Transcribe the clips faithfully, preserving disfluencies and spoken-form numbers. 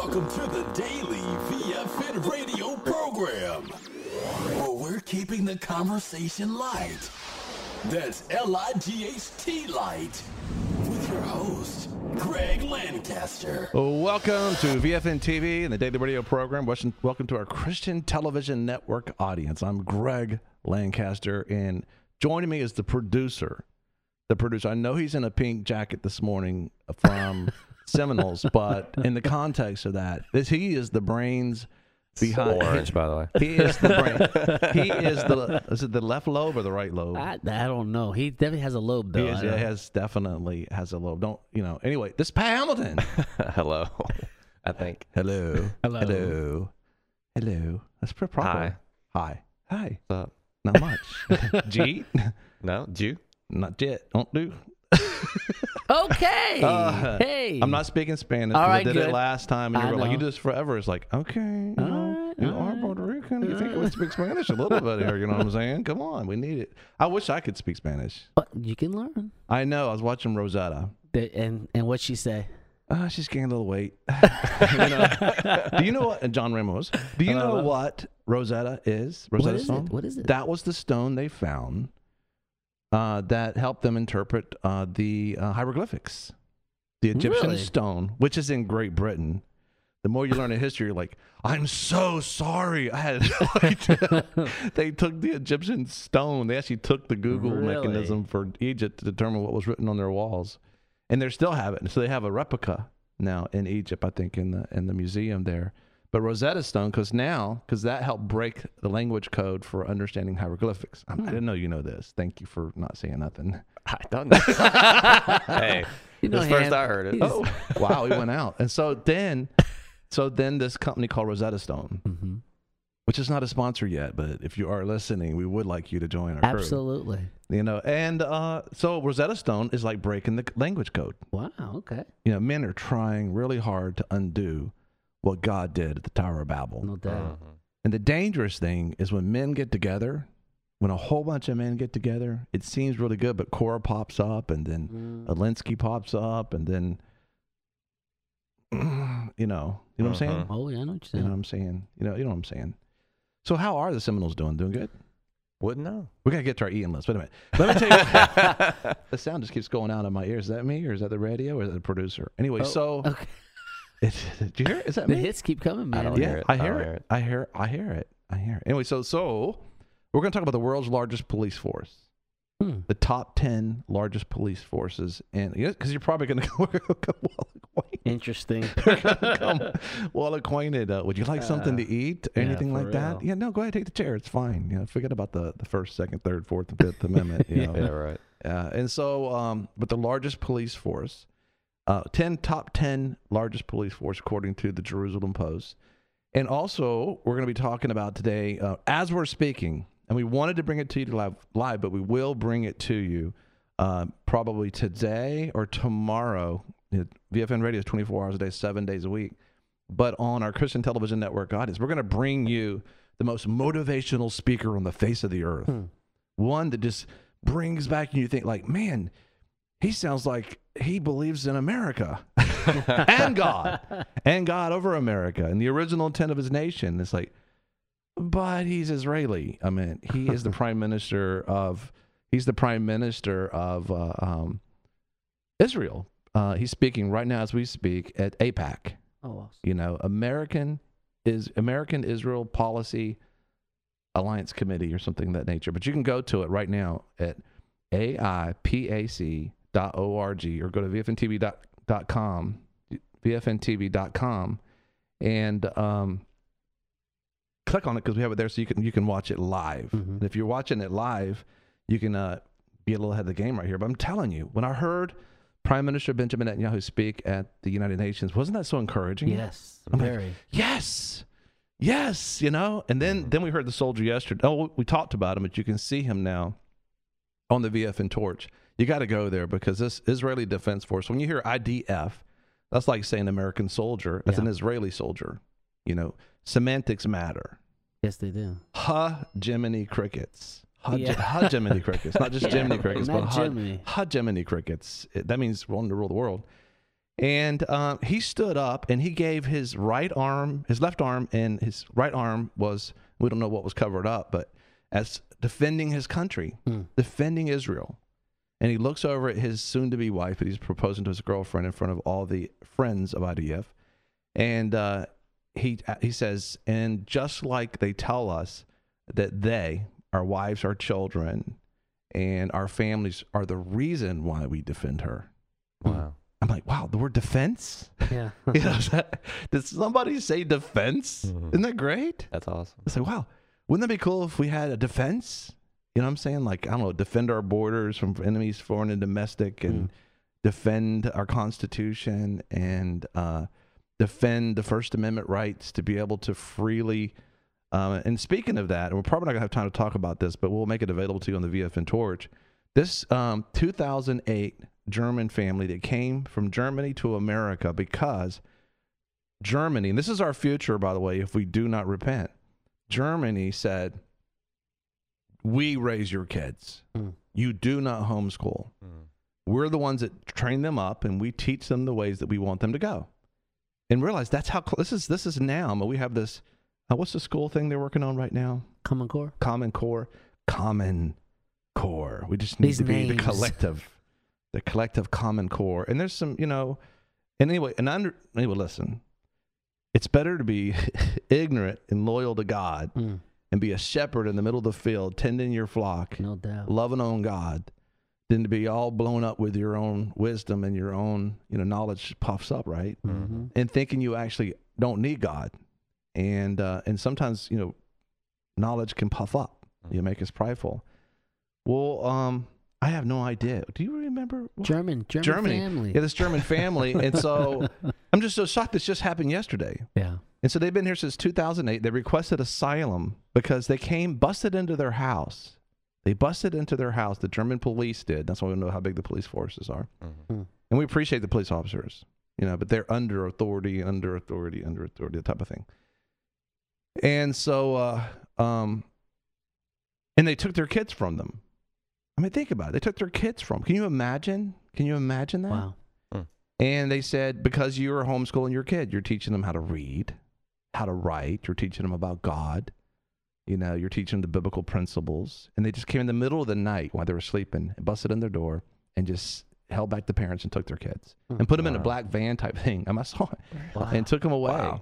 Welcome to the Daily V F N radio program, where we're keeping the conversation light. That's L I G H T light, with your host, Greg Lancaster. Welcome to V F N T V and the Daily Radio program. Welcome to our Christian Television Network audience. I'm Greg Lancaster, and joining me is the producer. The producer. I know he's in a pink jacket this morning from Seminoles, but in the context of that, this, he is the brains behind. Orange, by the way. He is the brain. He is the. Is it the left lobe or the right lobe? I, I don't know. He definitely has a lobe, though. He is, yeah, has definitely has a lobe. Don't you know? Anyway, this is Pat Hamilton. Hello. I think. Hello. Hello. Hello. Hello. That's pretty proper. Hi. Hi. Hi. What's up? Not much. G. No, Jew. Not yet. Don't do. Okay. Uh, hey. I'm not speaking Spanish. All 'cause right, I did good. it last time, and I you were like, know. "You do this forever." It's like, okay, you All know, right, you all are right. Puerto Rican. You think I would speak Spanish a little bit here? You know what I'm saying? Come on, we need it. I wish I could speak Spanish. But you can learn. I know. I was watching Rosetta. The- And and what'd she say? Uh, she's gained a little weight. You know? Do you know what? And John Ramos. Do you know Uh, what Rosetta is? Rosetta What is Stone. it? What is it? That was the stone they found uh, that helped them interpret uh, the uh, hieroglyphics. The Egyptian Really? stone, which is in Great Britain. The more you learn in history, you're like, I'm so sorry. I had no idea. They took the Egyptian stone. They actually took the Google Really? mechanism for Egypt to determine what was written on their walls. And they still have it. So they have a replica now in Egypt, I think, in the in the museum there. But Rosetta Stone, because now, because that helped break the language code for understanding hieroglyphics. I, I didn't know you know this. Thank you for not saying nothing. I don't know. Hey, You know this first him. I heard it. He's- Oh, wow, he went out. And so then, so then this company called Rosetta Stone, Mm-hmm. which is not a sponsor yet, but if you are listening, we would like you to join our crew. Absolutely. You know, and uh, so Rosetta Stone is like breaking the language code. Wow. Okay. You know, men are trying really hard to undo what God did at the Tower of Babel. No doubt. Mhm. And the dangerous thing is when men get together, when a whole bunch of men get together, it seems really good, but Korah pops up, and then Mm. Alinsky pops up, and then, you know, you know what I'm saying? Mhm. Oh yeah, I know what You you're know what I'm saying? You know, you know what I'm saying? So how are the Seminoles doing? Doing good? Wouldn't know. We got to get to our Ian list. Wait a minute. Let me tell you. The sound just keeps going out in my ears. Is that me, or is that the radio, or is that the producer? Anyway, Oh, so okay. it, did you hear it? Is that The me? hits keep coming, man. I don't Yeah, hear it. I I hear don't it. hear it. I hear. I hear it. I hear it. Anyway, so so we're going to talk about the world's largest police force, Hmm. the top ten largest police forces, and you know, because you're probably going to come well acquainted. Interesting. Come well acquainted. Uh, would you like something to eat? yeah, Anything for like that? real. Yeah, no. Go ahead, take the chair. It's fine. You know, forget about the the first, second, third, fourth, and fifth amendment. You know. Yeah, right. Uh, and so, um, but the largest police force, uh, ten top ten largest police force according to the Jerusalem Post, and also we're going to be talking about today uh, as we're speaking, and we wanted to bring it to you live, live, but we will bring it to you uh, probably today or tomorrow. It, V F N Radio is twenty-four hours a day, seven days a week, but on our Christian Television Network audience, we're going to bring you the most motivational speaker on the face of the earth, Hmm. one that just brings back and you think like, man, he sounds like he believes in America and God and God over America and the original intent of his nation. It's like, but he's Israeli. I mean, he is the prime minister of, he's the prime minister of uh, um, Israel. Uh, he's speaking right now as we speak at AIPAC. Oh, awesome. You know, American is American Israel Policy Alliance Committee or something of that nature. But you can go to it right now at A I P A C dot org or go to V F N T V dot com, V F N T V dot com, and um, click on it because we have it there so you can you can watch it live. Mhm. And if you're watching it live, you can uh, be a little ahead of the game right here. But I'm telling you, when I heard Prime Minister Benjamin Netanyahu speak at the United Nations, wasn't that so encouraging? Yes. I'm like, Very. Yes. Yes, you know, and then then we heard the soldier yesterday. Oh, we talked about him, but you can see him now on the V F N torch. You got to go there because this Israeli Defense Force, when you hear I D F, that's like saying American soldier. That's Yeah. an Israeli soldier. You know, semantics matter. Yes, they do. Ha Jiminy crickets. Ha, Yeah. ha Jiminy crickets. Not just Yeah, Jiminy crickets, not but ha, Jiminy. ha Jiminy crickets. It, that means wanting to rule the world. And um, he stood up and he gave his right arm, his left arm, and his right arm was, we don't know what was covered up, but as defending his country, Hmm. defending Israel. And he looks over at his soon-to-be wife, but he's proposing to his girlfriend in front of all the friends of I D F. And uh, he he says, and just like they tell us that they, our wives, our children, and our families are the reason why we defend her. Wow. I'm like, wow, the word defense? Yeah. You know, is that, did somebody say defense? Mhm. Isn't that great? That's awesome. It's like, wow, wouldn't that be cool if we had a defense? You know what I'm saying? Like, I don't know, defend our borders from enemies, foreign and domestic, and Mm. defend our Constitution and uh, defend the First Amendment rights to be able to freely. Uh, and speaking of that, and we're probably not going to have time to talk about this, but we'll make it available to you on the V F N Torch. This um, two thousand eight German family that came from Germany to America because Germany, and this is our future, by the way, if we do not repent. Germany said, we raise your kids. Mm. You do not homeschool. Mm. We're the ones that train them up, and we teach them the ways that we want them to go. And realize that's how cl- this is. This is now. But we have this. Uh, what's the school thing they're working on right now? Common Core. Common Core. Common Core. We just need These to be names. the collective, the collective Common Core. And there's some, you know, and anyway, and under anyway, listen. It's better to be ignorant and loyal to God Mm. and be a shepherd in the middle of the field, tending your flock, No doubt. loving on God, than to be all blown up with your own wisdom and your own, you know, knowledge puffs up, right? Mm-hmm. And thinking you actually don't need God. And uh, and sometimes, you know, knowledge can puff up. You make us prideful. Well, um, I have no idea. Do you remember? what- German, German Germany. family. Yeah, this German family. And so I'm just so shocked this just happened yesterday. Yeah. And so they've been here since two thousand eight. They requested asylum because they came, busted into their house. They busted into their house. The German police did. That's why we know how big the police forces are. Mhm. And we appreciate the police officers, you know, but they're under authority, under authority, under authority, that type of thing. And so, uh, um, and they took their kids from them. I mean, think about it. They took their kids from. Can you imagine? Can you imagine that? Wow. And they said, because you're homeschooling your kid, you're teaching them how to read, how to write. You're teaching them about God. You know, you're teaching them the biblical principles. And they just came in the middle of the night while they were sleeping and busted in their door and just held back the parents and took their kids and put them in a Wow. black van type thing. I saw it. Wow. And took them away. Wow.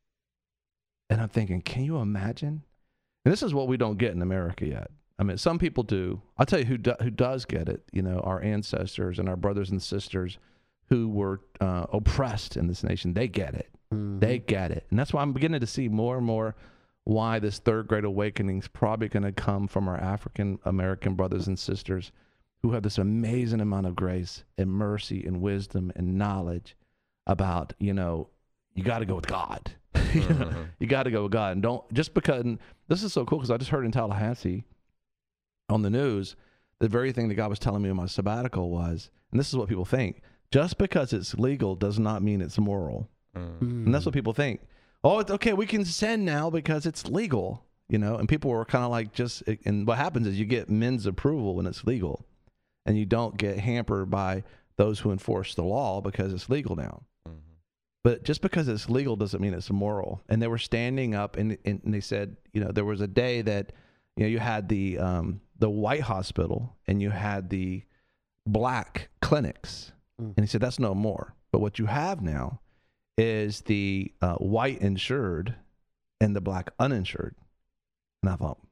And I'm thinking, can you imagine? And this is what we don't get in America yet. I mean, some people do. I'll tell you who do, who does get it. You know, our ancestors and our brothers and sisters who were uh, oppressed in this nation. They get it. Mhm. They get it. And that's why I'm beginning to see more and more why this third great awakening is probably going to come from our African American brothers and sisters who have this amazing amount of grace and mercy and wisdom and knowledge about, you know, you got to go with God. you know, Mhm. you got to go with God. And don't, just because, and this is so cool because I just heard in Tallahassee on the news, the very thing that God was telling me in my sabbatical was, and this is what people think, just because it's legal does not mean it's moral. Mm. Mm. And that's what people think. Oh, it's okay, we can sin now because it's legal, you know? And people were kind of like just, and what happens is you get men's approval when it's legal. And you don't get hampered by those who enforce the law because it's legal now. Mhm. But just because it's legal doesn't mean it's moral. And they were standing up and, and they said, you know, there was a day that, you know, you had the um, the white hospital and you had the black clinics. Mm. And he said, that's no more. But what you have now is the uh, white insured and the black uninsured. And I thought,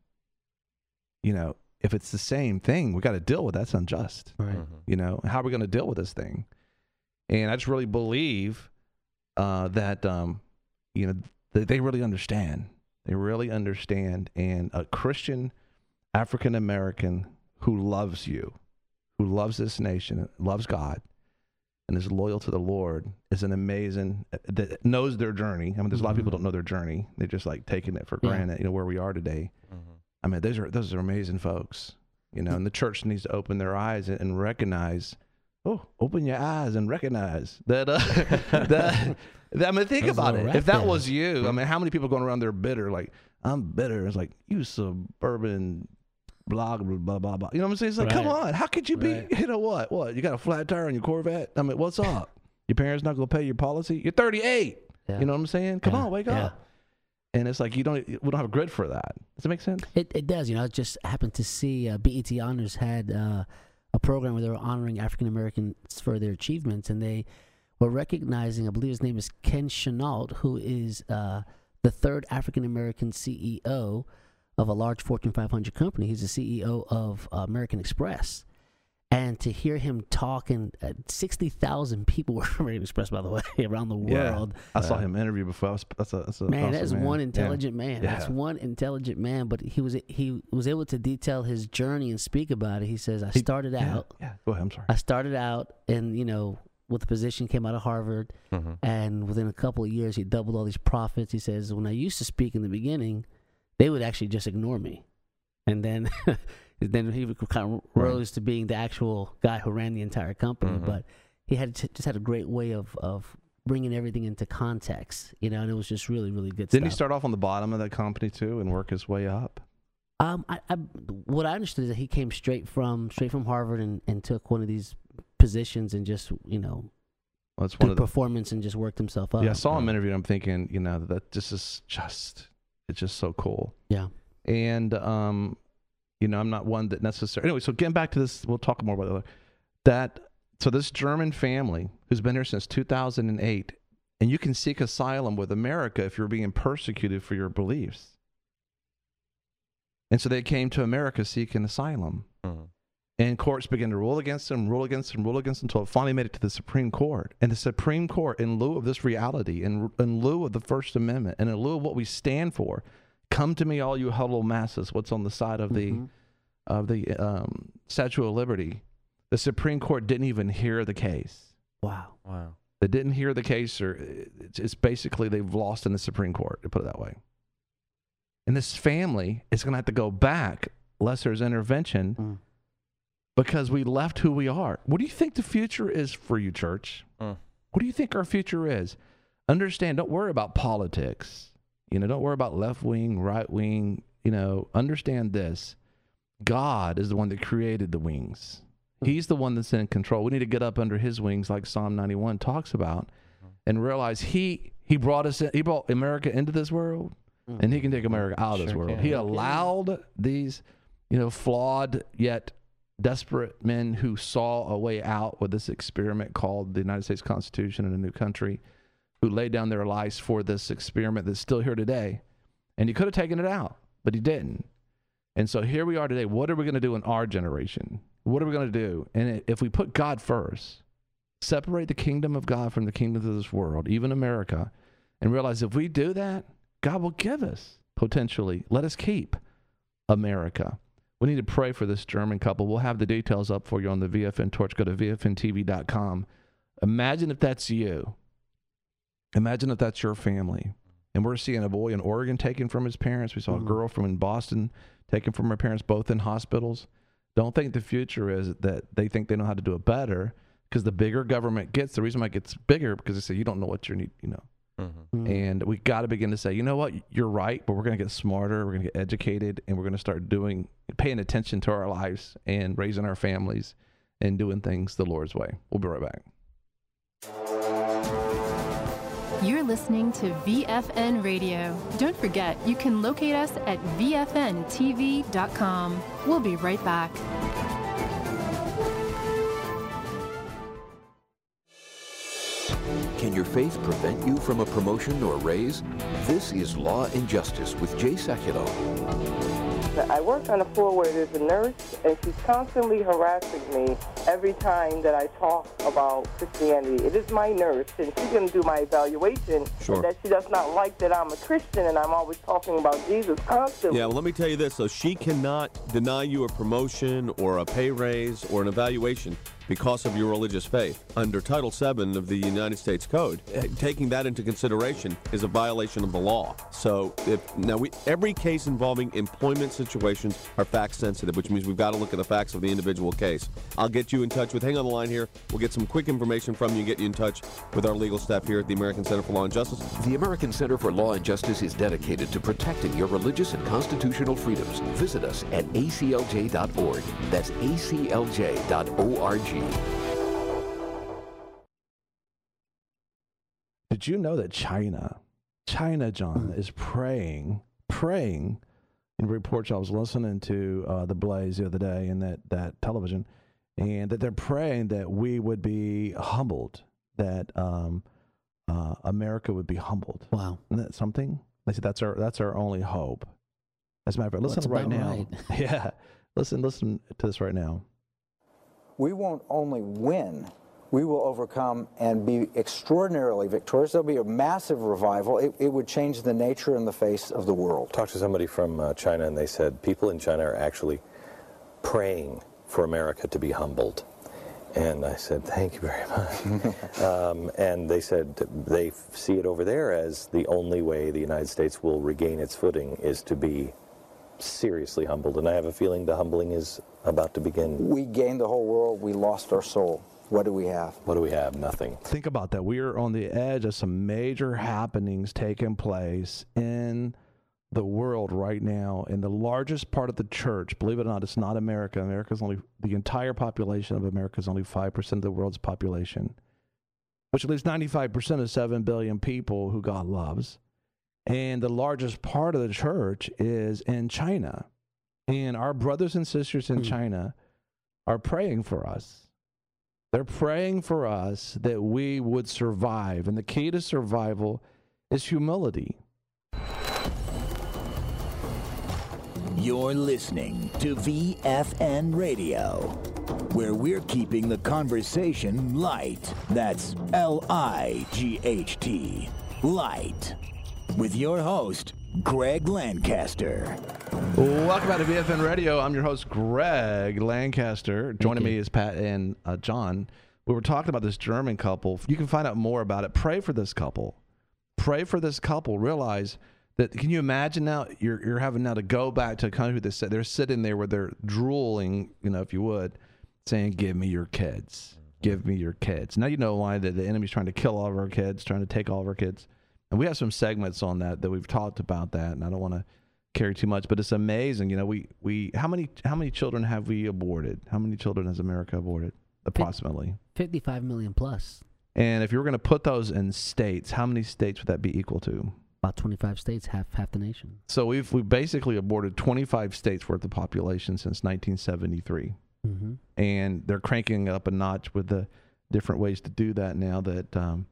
you know, if it's the same thing, we got to deal with that. That's unjust. Right. Mhm. You know, how are we going to deal with this thing? And I just really believe uh, that, um, you know, that they really understand. They really understand. And a Christian African American who loves you, who loves this nation, loves God, and is loyal to the Lord is an amazing, that knows their journey. I mean, there's a lot of people don't know their journey. They're just like taking it for Yeah. granted, you know, where we are today. Mhm. I mean, those are those are amazing folks, you know. And the church needs to open their eyes and, and recognize. Oh, open your eyes and recognize that. Uh, that, that I mean, think There's a about little it. rap If that there. was you, I mean, how many people going around there bitter? Like, I'm bitter. It's like you suburban, blah blah blah blah blah. You know what I'm saying? It's like, come Right. on, how could you be? Right. You know what? What you got a flat tire on your Corvette? I mean, what's up? Your parents not going to pay your policy? You're thirty-eight. Yeah. You know what I'm saying? Come Yeah. on, wake Yeah. up. And it's like you don't. We don't have a grid for that. Does it make sense? It it does. You know, I just happened to see uh, B E T Honors had uh, a program where they were honoring African Americans for their achievements, and they were recognizing, I believe his name is Ken Chenault, who is uh, the third African American C E O of a large Fortune five hundred company. He's the C E O of uh, American Express. And to hear him talk, and uh, sixty thousand people were from American Express, by the way, around the world. I saw him interview before. I was, that's a, that's a Man, awesome that's man. one Yeah. intelligent man. Yeah. That's one intelligent man. But he was he was able to detail his journey and speak about it. He says, "I He- started Yeah. out. Yeah. Go ahead. I'm sorry. I started out, and you know, with a position, came out of Harvard, Mhm. and within a couple of years, he doubled all these profits. He says, when I used to speak in the beginning, they would actually just ignore me, and then." Then he kind of rose to being the actual guy who ran the entire company. Mhm. But he had t- just had a great way of, of bringing everything into context, you know, and it was just really, really good Didn't he stuff. start off on the bottom of that company too and work his way up? Um, I, I, what I understood is that he came straight from straight from Harvard and, and took one of these positions and just, you know, Well, that's one good of the. performance and just worked himself up. Yeah, I saw him interview. I'm thinking, you know, that this is just, it's just so cool. Yeah. And um, you know, I'm not one that necessarily. Anyway, so getting back to this, we'll talk more about it later. That so this German family who's been here since two thousand eight, and you can seek asylum with America if you're being persecuted for your beliefs. And so they came to America seeking asylum, Mhm. and courts began to rule against them, rule against them, rule against them until it finally made it to the Supreme Court. And the Supreme Court, in lieu of this reality, in in lieu of the First Amendment, and in lieu of what we stand for. Come to me, all you huddled masses. What's on the side of the Mhm. of the um, Statue of Liberty? The Supreme Court didn't even hear the case. Wow. Wow. They didn't hear the case, or it's, it's basically they've lost in the Supreme Court. To put it that way. And this family is going to have to go back unless there's intervention Mm. because we left who we are. What do you think the future is for you, church? Mm. What do you think our future is? Understand. Don't worry about politics. You know, don't worry about left wing, right wing. You know, understand this. God is the one that created the wings. He's the one that's in control. We need to get up under his wings like Psalm ninety-one talks about and realize he he brought us in, he brought America into this world and he can take America out of this Sure world. can. He Sure allowed these, you know, flawed yet desperate men who saw a way out with this experiment called the United States Constitution and a new country, who laid down their lives for this experiment that's still here today. And he could have taken it out, but he didn't. And so here we are today. What are we going to do in our generation? What are we going to do? And if we put God first, separate the kingdom of God from the kingdoms of this world, even America, and realize if we do that, God will give us, potentially, let us keep America. We need to pray for this German couple. We'll have the details up for you on the V F N Torch. Go to V F N T V dot com. Imagine if that's you. Imagine if that's your family. And we're seeing a boy in Oregon taken from his parents. We saw Mhm. a girl from in Boston taken from her parents, both in hospitals. Don't think the future is that they think they know how to do it better, because the bigger government gets, the reason why it gets bigger, because they say you don't know what you need, you know. Mhm. Mm. And we got to begin to say, you know what, you're right, but we're going to get smarter, we're going to get educated, and we're going to start doing, paying attention to our lives and raising our families and doing things the Lord's way. We'll be right back. You're listening to V F N Radio. Don't forget, you can locate us at V F N T V dot com. We'll be right back. Can your faith prevent you from a promotion or raise? This is Law and Justice with Jay Sekulow. I work on a floor where there's a nurse, and she's constantly harassing me every time that I talk about Christianity. It is my nurse, and she's going to do my evaluation. Sure. That she does not like that I'm a Christian, and I'm always talking about Jesus constantly. Yeah, well, let me tell you this. So she cannot deny you a promotion or a pay raise or an evaluation because of your religious faith. Under Title seven of the United States Code, eh, taking that into consideration is a violation of the law. So if now we every case involving employment situations are fact sensitive, which means we've got to look at the facts of the individual case. I'll get you in touch with, hang on the line here, we'll get some quick information from you and get you in touch with our legal staff here at the American Center for Law and Justice. The American Center for Law and Justice is dedicated to protecting your religious and constitutional freedoms. Visit us at A C L J dot org. That's A C L J dot org. Did you know that China, China, John, is praying, praying, in reports I was listening to uh, The Blaze the other day in that, that television, and that they're praying that we would be humbled, that um, uh, America would be humbled. Wow. Isn't that something? They said that's our that's our only hope. As a matter of fact, listen Well, right that's now. about right. Yeah, listen, listen to this right now. We won't only win, we will overcome and be extraordinarily victorious. There'll be a massive revival. It, it would change the nature and the face of the world. Talked to somebody from uh, China, and they said people in China are actually praying for America to be humbled. And I said, thank you very much. um, and they said they see it over there as the only way the United States will regain its footing is to be seriously humbled. And I have a feeling the humbling is about to begin. We gained the whole world, we lost our soul. What do we have? What do we have? Nothing. Think about that. We are on the edge of some major happenings taking place in the world right now. And the largest part of the church, believe it or not, it's not America. America's only, the entire population of America is only five percent of the world's population, which leaves ninety-five percent of seven billion people who God loves. And the largest part of the church is in China. And our brothers and sisters in mm. China are praying for us. They're praying for us that we would survive. And the key to survival is humility. You're listening to V F N Radio, where we're keeping the conversation light. That's L I G H T, light. With your host, Greg Lancaster. Welcome back to V F N Radio. I'm your host, Greg Lancaster. Joining me is Pat and uh, John. We were talking about this German couple. You can find out more about it. Pray for this couple. Pray for this couple. Realize that, can you imagine now, you're you're having now to go back to a country that they're sitting there where they're drooling, you know, if you would, saying, give me your kids. Give me your kids. Now you know why the, the enemy's trying to kill all of our kids, trying to take all of our kids. And we have some segments on that that we've talked about that, and I don't want to carry too much, but it's amazing. You know, we, we how many how many children have we aborted? How many children has America aborted? Approximately fifty-five million plus. And if you were going to put those in states, how many states would that be equal to? About twenty-five states, half half the nation. So we've we basically aborted twenty-five states worth of population since nineteen seventy-three, mm-hmm. and they're cranking up a notch with the different ways to do that now. That um,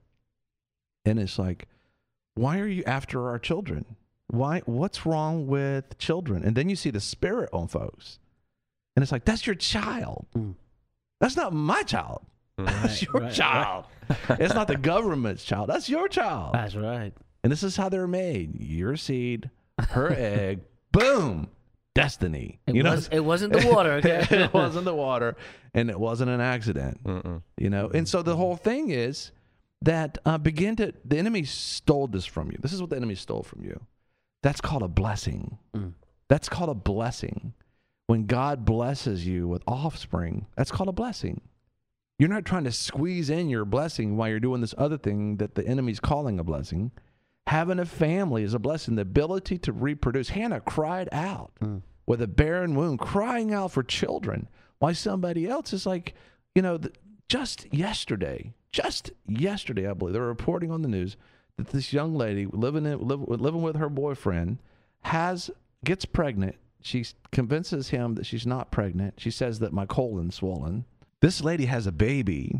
and it's like, why are you after our children? Why? What's wrong with children? And then you see the spirit on folks, and it's like, that's your child. Mm. That's not my child. That's Right, your right, child. Right. It's not the government's child. That's your child. That's right. And this is how they're made. Your seed, her egg, boom, destiny. It, you know, was, it wasn't the water, okay? It wasn't the water, and it wasn't an accident. Mm-mm. You know, and so the whole thing is that uh, begin to, the enemy stole this from you. This is what the enemy stole from you. That's called a blessing. Mm. That's called a blessing. When God blesses you with offspring, that's called a blessing. You're not trying to squeeze in your blessing while you're doing this other thing that the enemy's calling a blessing. Having a family is a blessing. The ability to reproduce. Hannah cried out mm. with a barren womb, crying out for children. Why somebody else is like, you know, the, just yesterday, just yesterday, I believe, they were reporting on the news that this young lady living in, live, living with her boyfriend has gets pregnant. She convinces him that she's not pregnant. She says that my colon's swollen. This lady has a baby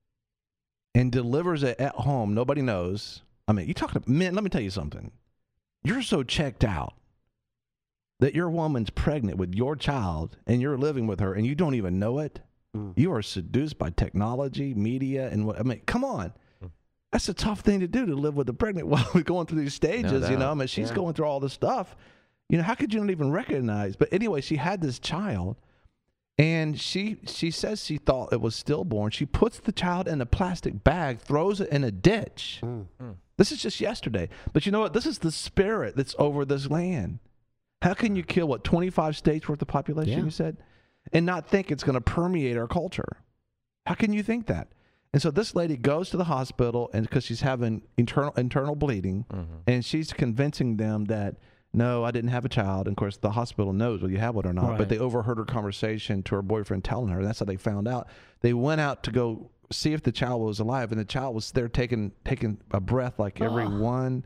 and delivers it at home. Nobody knows. I mean, you talking to men, let me tell you something. You're so checked out that your woman's pregnant with your child and you're living with her and you don't even know it. Mm. You are seduced by technology, media, and what, I mean, come on. Mm. That's a tough thing to do, to live with a pregnant while we're going through these stages, no you know. I mean, she's yeah. going through all this stuff. You know, how could you not even recognize? But anyway, she had this child. And she she says she thought it was stillborn. She puts the child in a plastic bag, throws it in a ditch. Mm. Mm. This is just yesterday. But you know what? This is the spirit that's over this land. How can you kill, what, twenty-five states worth of population, yeah. you said, and not think it's going to permeate our culture? How can you think that? And so this lady goes to the hospital and because she's having internal internal bleeding, mm-hmm. and she's convincing them that no, I didn't have a child. And of course, the hospital knows whether you have one or not. Right. But they overheard her conversation to her boyfriend telling her. That's how they found out. They went out to go see if the child was alive, and the child was there taking taking a breath like every Oh. one,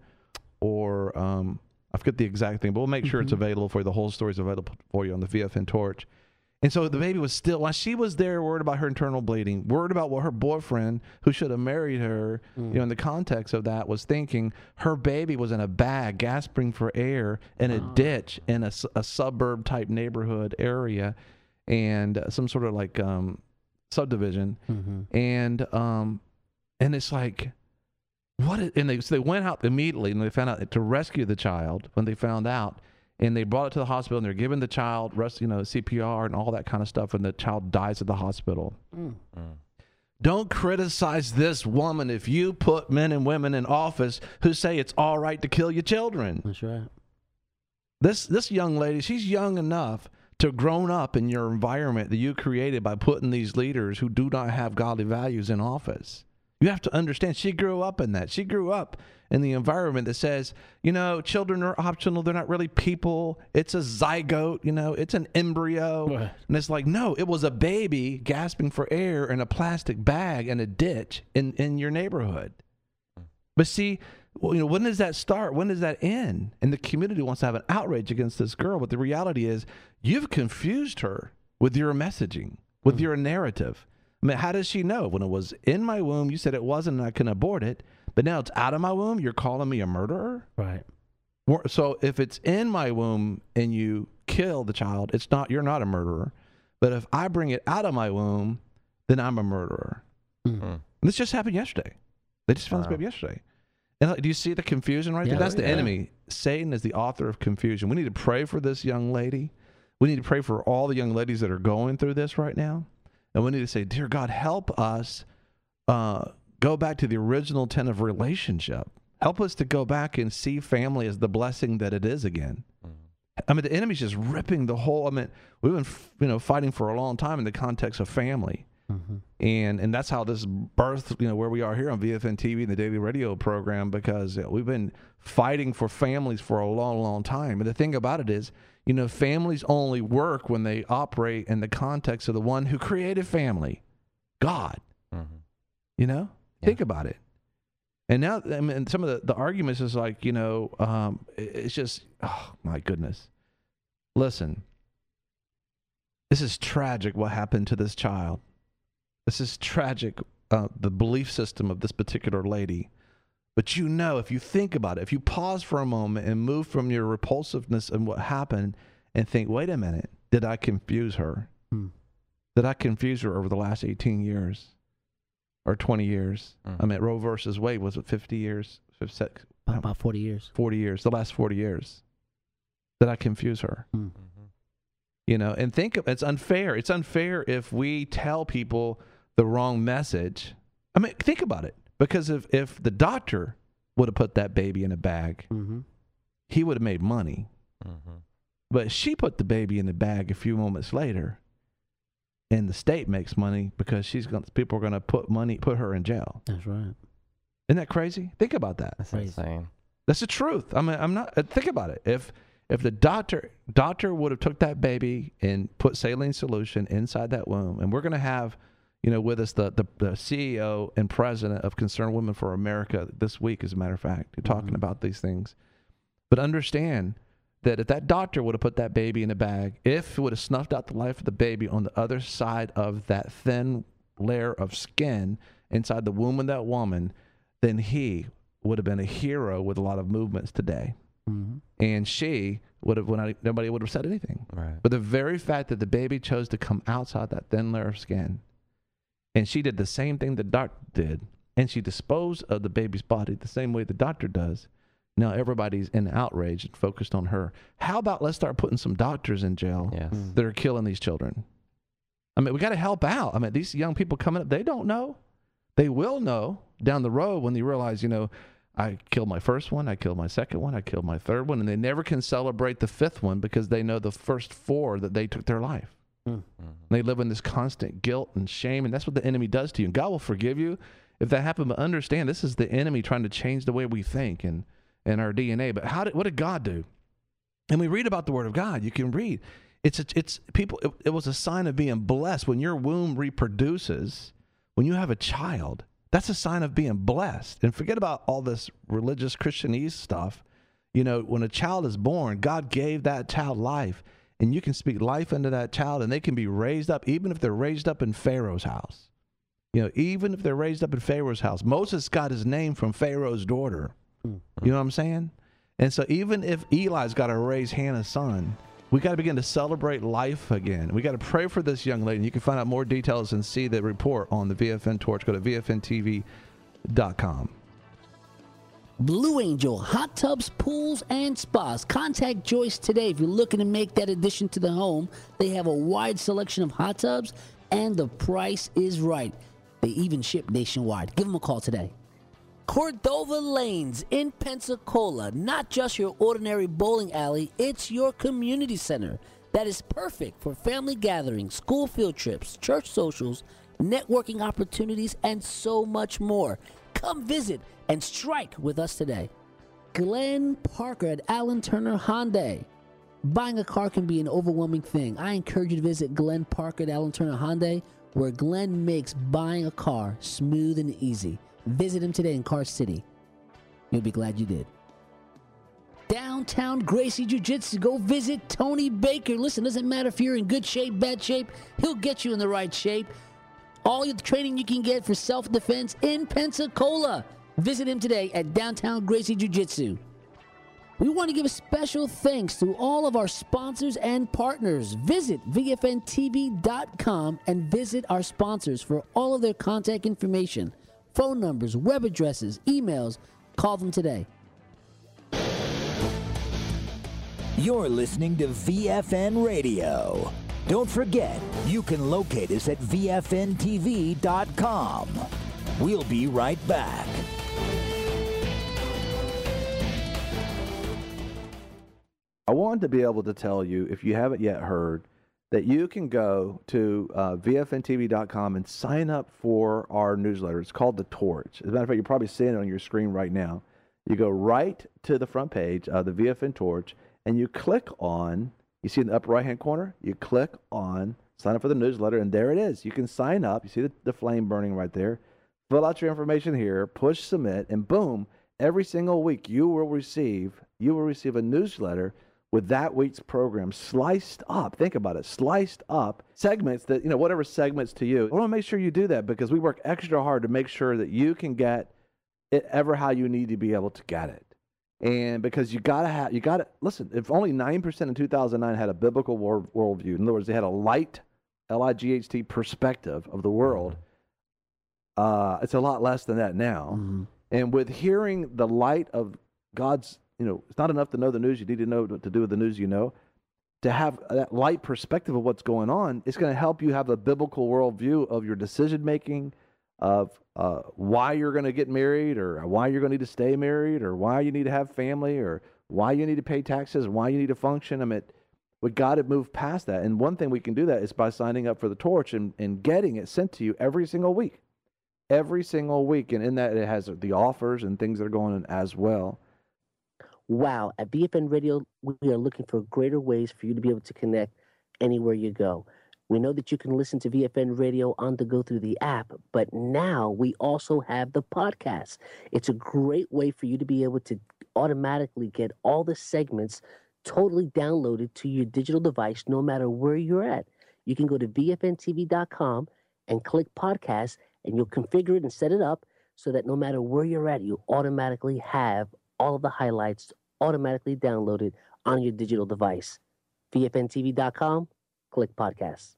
or um, I forget the exact thing, but we'll make sure it's Mhm. available for you. The whole story is available for you on the V F N Torch. And so the baby was still, while she was there worried about her internal bleeding, worried about what her boyfriend, who should have married her, Mm. you know, in the context of that, was thinking, her baby was in a bag, gasping for air, in a Oh. ditch in a, s- a suburb-type neighborhood area, and uh, some sort of like um, subdivision. Mm-hmm. And um, and it's like, what? Is, and they so they went out immediately, and they found out to rescue the child when they found out. And they brought it to the hospital, and they're giving the child, rest, you know, C P R and all that kind of stuff, and the child dies at the hospital. Mm. Don't criticize this woman if you put men and women in office who say it's all right to kill your children. That's right. This this young lady, she's young enough to have grown up in your environment that you created by putting these leaders who do not have godly values in office. You have to understand, she grew up in that. She grew up in the environment that says, you know, children are optional. They're not really people. It's a zygote, you know, it's an embryo. Right. And it's like, no, it was a baby gasping for air in a plastic bag in a ditch in, in your neighborhood. But see, well, you know, when does that start? When does that end? And the community wants to have an outrage against this girl. But the reality is, you've confused her with your messaging, with your narrative. I mean, how does she know? When it was in my womb, you said it wasn't and I couldn't abort it. But now it's out of my womb, you're calling me a murderer? Right. Or- So if it's in my womb and you kill the child, it's not, you're not a murderer. But if I bring it out of my womb, then I'm a murderer. Mm. And this just happened yesterday. They just found Wow. this baby yesterday. And like, do you see the confusion right Yeah. there? That's the Yeah. enemy. Satan is the author of confusion. We need to pray for this young lady. We need to pray for all the young ladies that are going through this right now. And we need to say, dear God, help us uh, go back to the original intent of relationship. Help us to go back and see family as the blessing that it is again. I mean, the enemy's just ripping the whole, I mean, we've been, you know, fighting for a long time in the context of family. Mm-hmm. And and that's how this birthed, you know, where we are here on V F N T V and the daily radio program, because you know, we've been fighting for families for a long, long time. And the thing about it is, you know, families only work when they operate in the context of the one who created family, God. Mm-hmm. You know, Yeah. think about it. And now, I mean, some of the, the arguments is like, you know, um, it- it's just, oh my goodness. Listen, this is tragic what happened to this child. This is tragic, uh, the belief system of this particular lady. But you know, if you think about it, if you pause for a moment and move from your repulsiveness and what happened and think, wait a minute, did I confuse her? Hmm. Did I confuse her over the last eighteen years or twenty years? Mm. I mean, Roe versus Wade, was it fifty years? fifty, About, about forty years. forty years, the last forty years. Did I confuse her? Mm. You know, and think of, it's unfair. It's unfair if we tell people the wrong message. I mean, think about it. Because if, if the doctor would have put that baby in a bag, Mm-hmm. he would have made money. Mm-hmm. But she put the baby in the bag a few moments later, and the state makes money because she's going. People are going to put money, put her in jail. That's right. Isn't that crazy? Think about that. That's Crazy. insane. That's the truth. I mean, I'm not. uh, Think about it. If if the doctor doctor would have took that baby and put saline solution inside that womb, and we're going to have, you know, with us the, the the C E O and president of Concerned Women for America this week, as a matter of fact, talking Mhm. about these things. But understand that if that doctor would have put that baby in a bag, if it would have snuffed out the life of the baby on the other side of that thin layer of skin inside the womb of that woman, then he would have been a hero with a lot of movements today. Mm-hmm. And she would have, when I, nobody would have said anything. Right. But the very fact that the baby chose to come outside that thin layer of skin, and she did the same thing the doctor did, and she disposed of the baby's body the same way the doctor does, now everybody's in outrage and focused on her. How about let's start putting some doctors in jail Yes. Mm. that are killing these children? I mean, we got to help out. I mean, these young people coming up, they don't know. They will know down the road when they realize, you know, I killed my first one, I killed my second one, I killed my third one, and they never can celebrate the fifth one because they know the first four that they took their life. Mm. Mhm. They live in this constant guilt and shame, and that's what the enemy does to you. And God will forgive you if that happened, but understand this is the enemy trying to change the way we think and, and our D N A. But how did what did God do? And we read about the Word of God. You can read. It's a, it's people. It, it was a sign of being blessed when your womb reproduces. When you have a child, that's a sign of being blessed. And forget about all this religious Christianese stuff. You know, when a child is born, God gave that child life, and you can speak life into that child, and they can be raised up, even if they're raised up in Pharaoh's house. You know, even if they're raised up in Pharaoh's house. Moses got his name from Pharaoh's daughter. You know what I'm saying? And so even if Eli's got to raise Hannah's son, we got to begin to celebrate life again. We got to pray for this young lady. You can find out more details and see the report on the V F N Torch. Go to V F N T V dot com. Blue Angel hot tubs, pools, and spas. Contact Joyce today if you're looking to make that addition to the home. They have a wide selection of hot tubs, and the price is right. They even ship nationwide. Give them a call today. Cordova Lanes in Pensacola. Not just your ordinary bowling alley, it's your community center that is perfect for family gatherings, school field trips, church socials, networking opportunities, and so much more. Come visit and strike with us today. Glenn Parker at Allen Turner Hyundai. Buying a car can be an overwhelming thing. I encourage you to visit Glenn Parker at Allen Turner Hyundai, where Glenn makes buying a car smooth and easy. Visit him today in Car City. You'll be glad you did. Downtown Gracie Jiu-Jitsu. Go visit Tony Baker. Listen, doesn't matter if you're in good shape, bad shape. He'll get you in the right shape. All your training you can get for self-defense in Pensacola. Visit him today at Downtown Gracie Jiu-Jitsu. We want to give a special thanks to all of our sponsors and partners. Visit V F N T V dot com and visit our sponsors for all of their contact information. Phone numbers, web addresses, emails. Call them today. You're listening to V F N Radio. Don't forget, you can locate us at V F N T V dot com. We'll be right back. I wanted to be able to tell you, if you haven't yet heard, that you can go to uh, V F N T V dot com and sign up for our newsletter. It's called The Torch. As a matter of fact, you're probably seeing it on your screen right now. You go right to the front page of the V F N Torch, and you click on, you see in the upper right-hand corner, you click on sign up for the newsletter, and there it is. You can sign up. You see the, the flame burning right there. Fill out your information here, push submit, and boom, every single week you will receive, you will receive a newsletter with that week's program sliced up. Think about it, sliced up segments that, you know, whatever segments to you. I want to make sure you do that because we work extra hard to make sure that you can get it ever how you need to be able to get it. And because you got to have, you got to, listen, if only nine percent in two thousand nine had a biblical world, worldview, in other words, they had a light, L I G H T perspective of the world, uh, it's a lot less than that now. Mm-hmm. And with hearing the light of God's, you know, it's not enough to know the news. You need to know what to do with the news you know. To have that light perspective of what's going on, it's going to help you have a biblical worldview of your decision-making, of uh, why you're going to get married or why you're going to need to stay married or why you need to have family or why you need to pay taxes and why you need to function. I mean, we got to move past that. And one thing we can do that is by signing up for the Torch and, and getting it sent to you every single week. Every single week. And in that, it has the offers and things that are going on as well. Wow, at V F N Radio, we are looking for greater ways for you to be able to connect anywhere you go. We know that you can listen to V F N Radio on the go through the app, but now we also have the podcast. It's a great way for you to be able to automatically get all the segments totally downloaded to your digital device no matter where you're at. You can go to V F N T V dot com and click podcast, and you'll configure it and set it up so that no matter where you're at, you automatically have all of the highlights automatically downloaded on your digital device. V F N T V dot com, click podcast.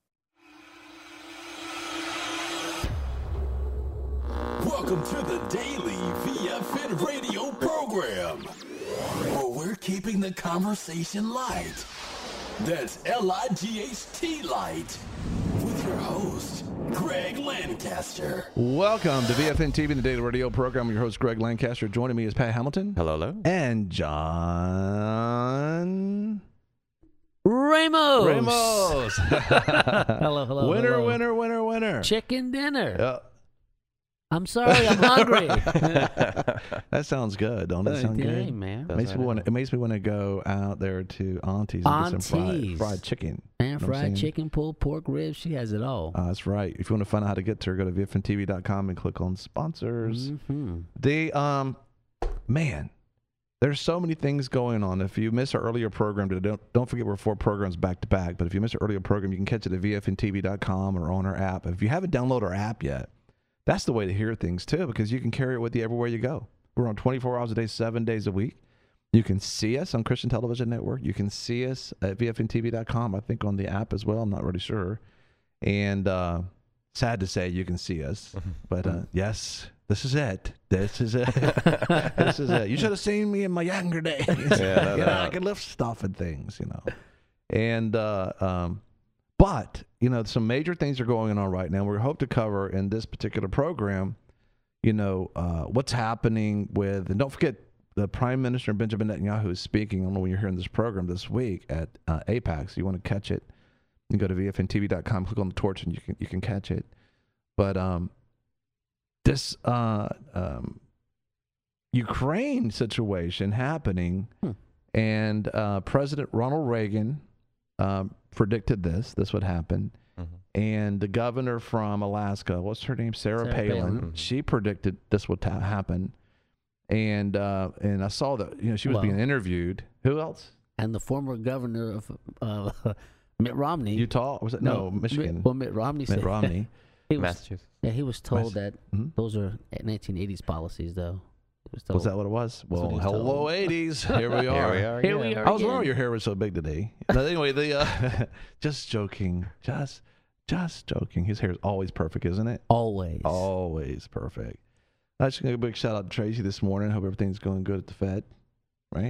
Welcome to the daily V F N radio program, where we're keeping the conversation light. That's L I G H T light, with your host, Greg Lancaster. Welcome to V F N T V, the daily radio program. Your host, Greg Lancaster. Joining me is Pat Hamilton. Hello, hello. And John Ramos. Ramos. hello, hello. Winner, hello. winner, winner, winner. Chicken dinner. Yeah. I'm sorry, I'm hungry. That sounds good, don't it? Sound Yeah, good, man. It makes me want. It makes me want to go out there to Auntie's and get some fried, Aunties. fried chicken. And You know what I'm fried saying? chicken, pulled pork ribs. She has it all. Uh, that's right. If you want to find out how to get to her, go to V F N T V dot com and click on sponsors. Mm-hmm. The um, man, there's so many things going on. If you miss our earlier program today, don't don't forget we're four programs back to back. But if you miss our earlier program, you can catch it at V F N T V dot com or on our app. If you haven't downloaded our app yet, that's the way to hear things too, because you can carry it with you everywhere you go. We're on twenty-four hours a day, seven days a week. You can see us on Christian Television Network. You can see us at V F N T V dot com. I think on the app as well. I'm not really sure. And uh, sad to say, you can see us, but uh, yes. This is it. This is it. This is it. You should have seen me in my younger days. Yeah, no you know, I doubt. could lift stuff and things, you know. And uh, um, but you know, some major things are going on right now. We hope to cover in this particular program, you know, uh, what's happening with. And don't forget, the Prime Minister Benjamin Netanyahu is speaking. I don't know when you're hearing this program this week at uh, AIPAC. So you want to catch it, you can go to V F N T V dot com, click on the torch, and you can you can catch it. But um. This uh, um, Ukraine situation happening, Hmm. and uh, President Ronald Reagan uh, predicted this. This would happen. Mm-hmm. And the governor from Alaska, what's her name? Sarah, Sarah Palin. Palin. Mhm. She predicted this would ta- happen. And uh, and I saw that, you know, she was Well- being interviewed. Who else? And the former governor of uh, Mitt Romney. Utah? Was it? No, Michigan. Mitt, well, Mitt Romney Mitt said Romney. he was, Massachusetts. yeah, he was told Mas- that Mhm. those are nineteen eighties policies, though. He was told. Was that what it was? what Well, he was hello, told. eighties. Here we are. Here we are. Here again. we are. I was wondering again. your hair was so big today. No, anyway, the uh, just joking, just just joking. His hair is always perfect, isn't it? Always. Always perfect. I just gonna give a big shout out to Tracy this morning. Hope everything's going good at the Fed. Right?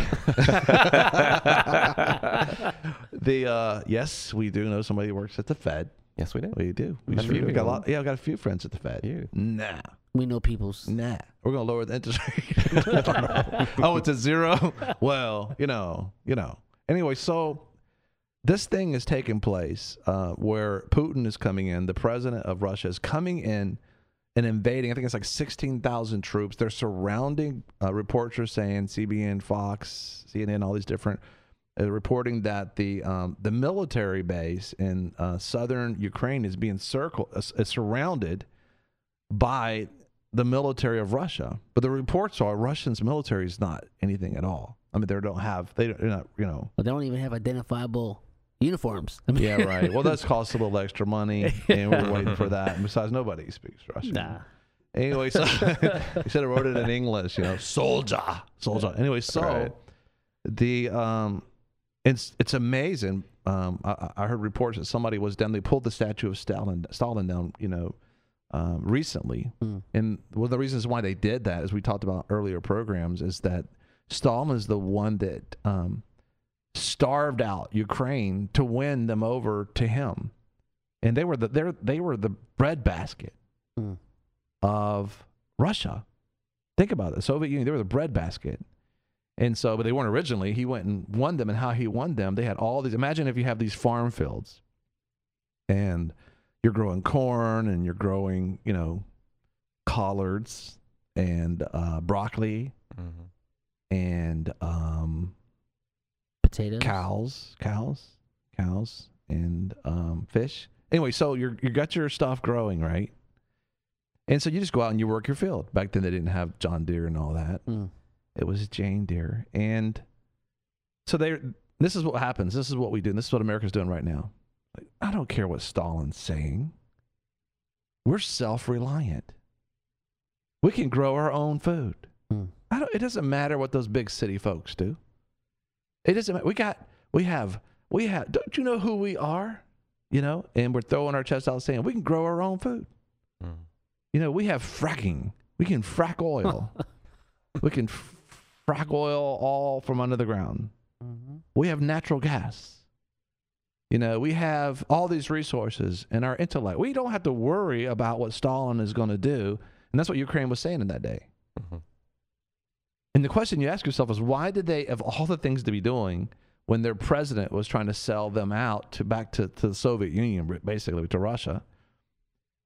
the uh, yes, we do know somebody who works at the Fed. Yes, we do. We do. We, Remember we you. got a lot. Yeah, I got a few friends at the Fed. You. Nah. We know people's. Nah, we're gonna lower the interest rate. Oh, it's a zero. Well, you know, you know. Anyway, so this thing is taking place uh, where Putin is coming in. The president of Russia is coming in and invading. I think it's like sixteen thousand troops. They're surrounding. Uh, reports are saying C B N, Fox, C N N, all these different uh, reporting that the um, the military base in uh, southern Ukraine is being circled, uh, is surrounded by the military of Russia. But the reports are Russia's military is not anything at all. I mean, they don't have, they don't, they're not, you know. But they don't even have identifiable uniforms. I mean, Yeah, right. Well, that's cost a little extra money, and we're waiting for that. And besides, nobody speaks Russian. Nah. Anyway, so he said I wrote it in English, you know, soldier, soldier. Anyway, so Right. the um, it's it's amazing. Um, I, I heard reports that somebody was down. They pulled the statue of Stalin, Stalin down, you know, um, recently. Mm. And one of the reasons why they did that, as we talked about earlier programs, is that Stalin is the one that um, starved out Ukraine to win them over to him, and they were the they they were the breadbasket Mm. of Russia. Think about it. The Soviet Union, they were the breadbasket. And so, but they weren't originally. He went and won them, and how he won them, they had all these. Imagine if you have these farm fields, and you're growing corn, and you're growing, you know, collards and uh, broccoli, Mhm. and um, Potatoes. cows, cows, cows, and um, fish. Anyway, so you're you got your stuff growing, right? And so you just go out and you work your field. Back then they didn't have John Deere and all that. Mm. It was Jane Deere. And so they this is what happens. This is what we do. And this is what America's doing right now. Like, I don't care what Stalin's saying. We're self-reliant. We can grow our own food. Mm. I don't, it doesn't matter what those big city folks do. It doesn't matter. We got, we have, we have, don't you know who we are? You know, and we're throwing our chest out saying we can grow our own food. Mm. You know, we have fracking. We can frack oil. We can f- frack oil all from under the ground. Mm-hmm. We have natural gas. You know, we have all these resources and our intellect. We don't have to worry about what Stalin is going to do. And that's what Ukraine was saying in that day. Mhm. And the question you ask yourself is, why did they, of all the things to be doing, when their president was trying to sell them out to back to, to the Soviet Union, basically to Russia,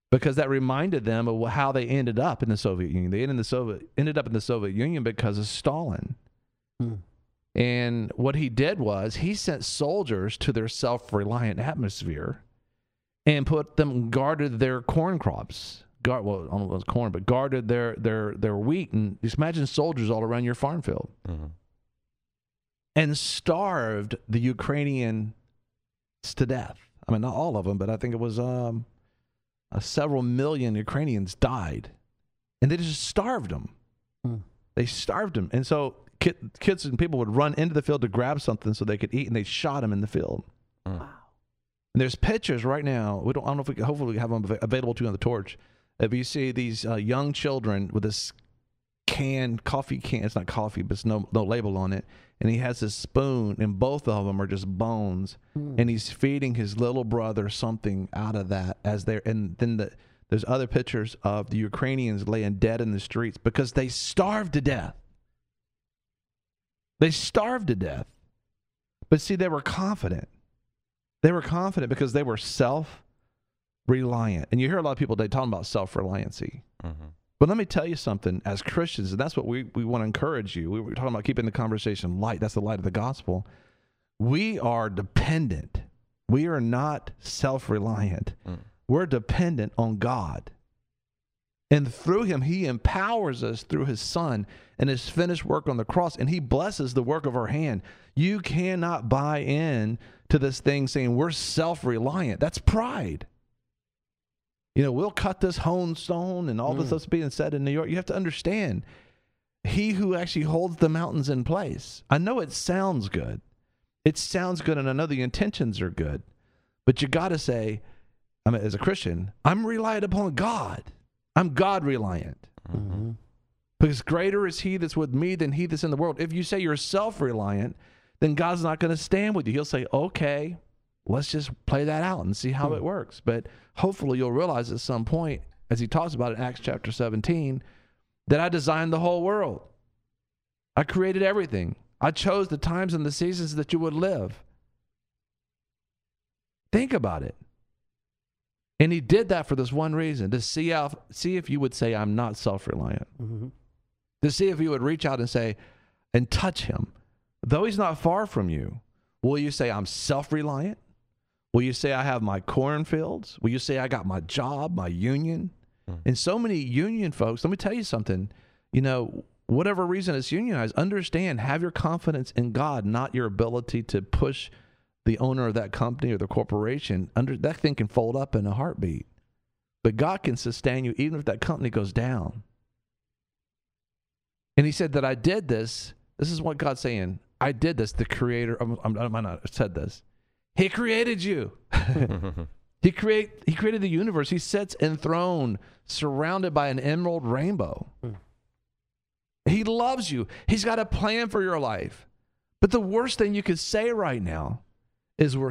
because that reminded them of how they ended up in the Soviet Union. They ended, in the Soviet, ended up in the Soviet Union because of Stalin. Hmm. And what he did was he sent soldiers to their self-reliant atmosphere and put them, guarded their corn crops. Guard, well, I don't know if it was corn, but guarded their, their, their wheat. And just imagine soldiers all around your farm field. Mm-hmm. And starved the Ukrainians to death. I mean, not all of them, but I think it was um, uh, several million Ukrainians died. And they just starved them. Hmm. They starved them. And so kids and people would run into the field to grab something so they could eat, and they shot them in the field. Mm. Wow. And there's pictures right now. We don't. I don't know if we can, hopefully we have them available to you on the torch. If you see these uh, young children with this can, coffee can. It's not coffee, but it's no no label on it. And he has this spoon, and both of them are just bones. Mm. And he's feeding his little brother something out of that as they're. And then the, there's other pictures of the Ukrainians laying dead in the streets because they starved to death. They starved to death. But see, they were confident. They were confident because they were self-reliant. And you hear a lot of people today talking about self-reliancy. Mm-hmm. But let me tell you something, as Christians, and that's what we, we want to encourage you. We were talking about keeping the conversation light. That's the light of the gospel. We are dependent. We are not self-reliant. Mm. We're dependent on God. And through him, he empowers us through his son and his finished work on the cross, and he blesses the work of our hand. You cannot buy in to this thing saying we're self-reliant. That's pride. You know, we'll cut this honed stone and all Mm. this that's being said in New York. You have to understand, he who actually holds the mountains in place. I know it sounds good. It sounds good, and I know the intentions are good. But you got to say, I mean, as a Christian, I'm reliant upon God. I'm God reliant. Mm-hmm. Because greater is he that's with me than he that's in the world. If you say you're self-reliant, then God's not going to stand with you. He'll say, okay, let's just play that out and see how Hmm. it works. But hopefully you'll realize at some point, as he talks about in Acts chapter seventeen, that I designed the whole world. I created everything. I chose the times and the seasons that you would live. Think about it. And he did that for this one reason, to see how, see if you would say, I'm not self-reliant. Mm-hmm. To see if you would reach out and say, and touch him. Though he's not far from you, will you say, I'm self-reliant? Will you say, I have my cornfields? Will you say, I got my job, my union? Mm. And so many union folks, let me tell you something, you know, whatever reason it's unionized, understand, have your confidence in God, not your ability to push the owner of that company or the corporation. Under that thing can fold up in a heartbeat. But God can sustain you even if that company goes down. And he said that I did this. This is what God's saying. I did this. The creator, I'm, I'm, I might not have said this. He created you. he, create, he created the universe. He sits enthroned, surrounded by an emerald rainbow. Mm. He loves you. He's got a plan for your life. But the worst thing you could say right now is we're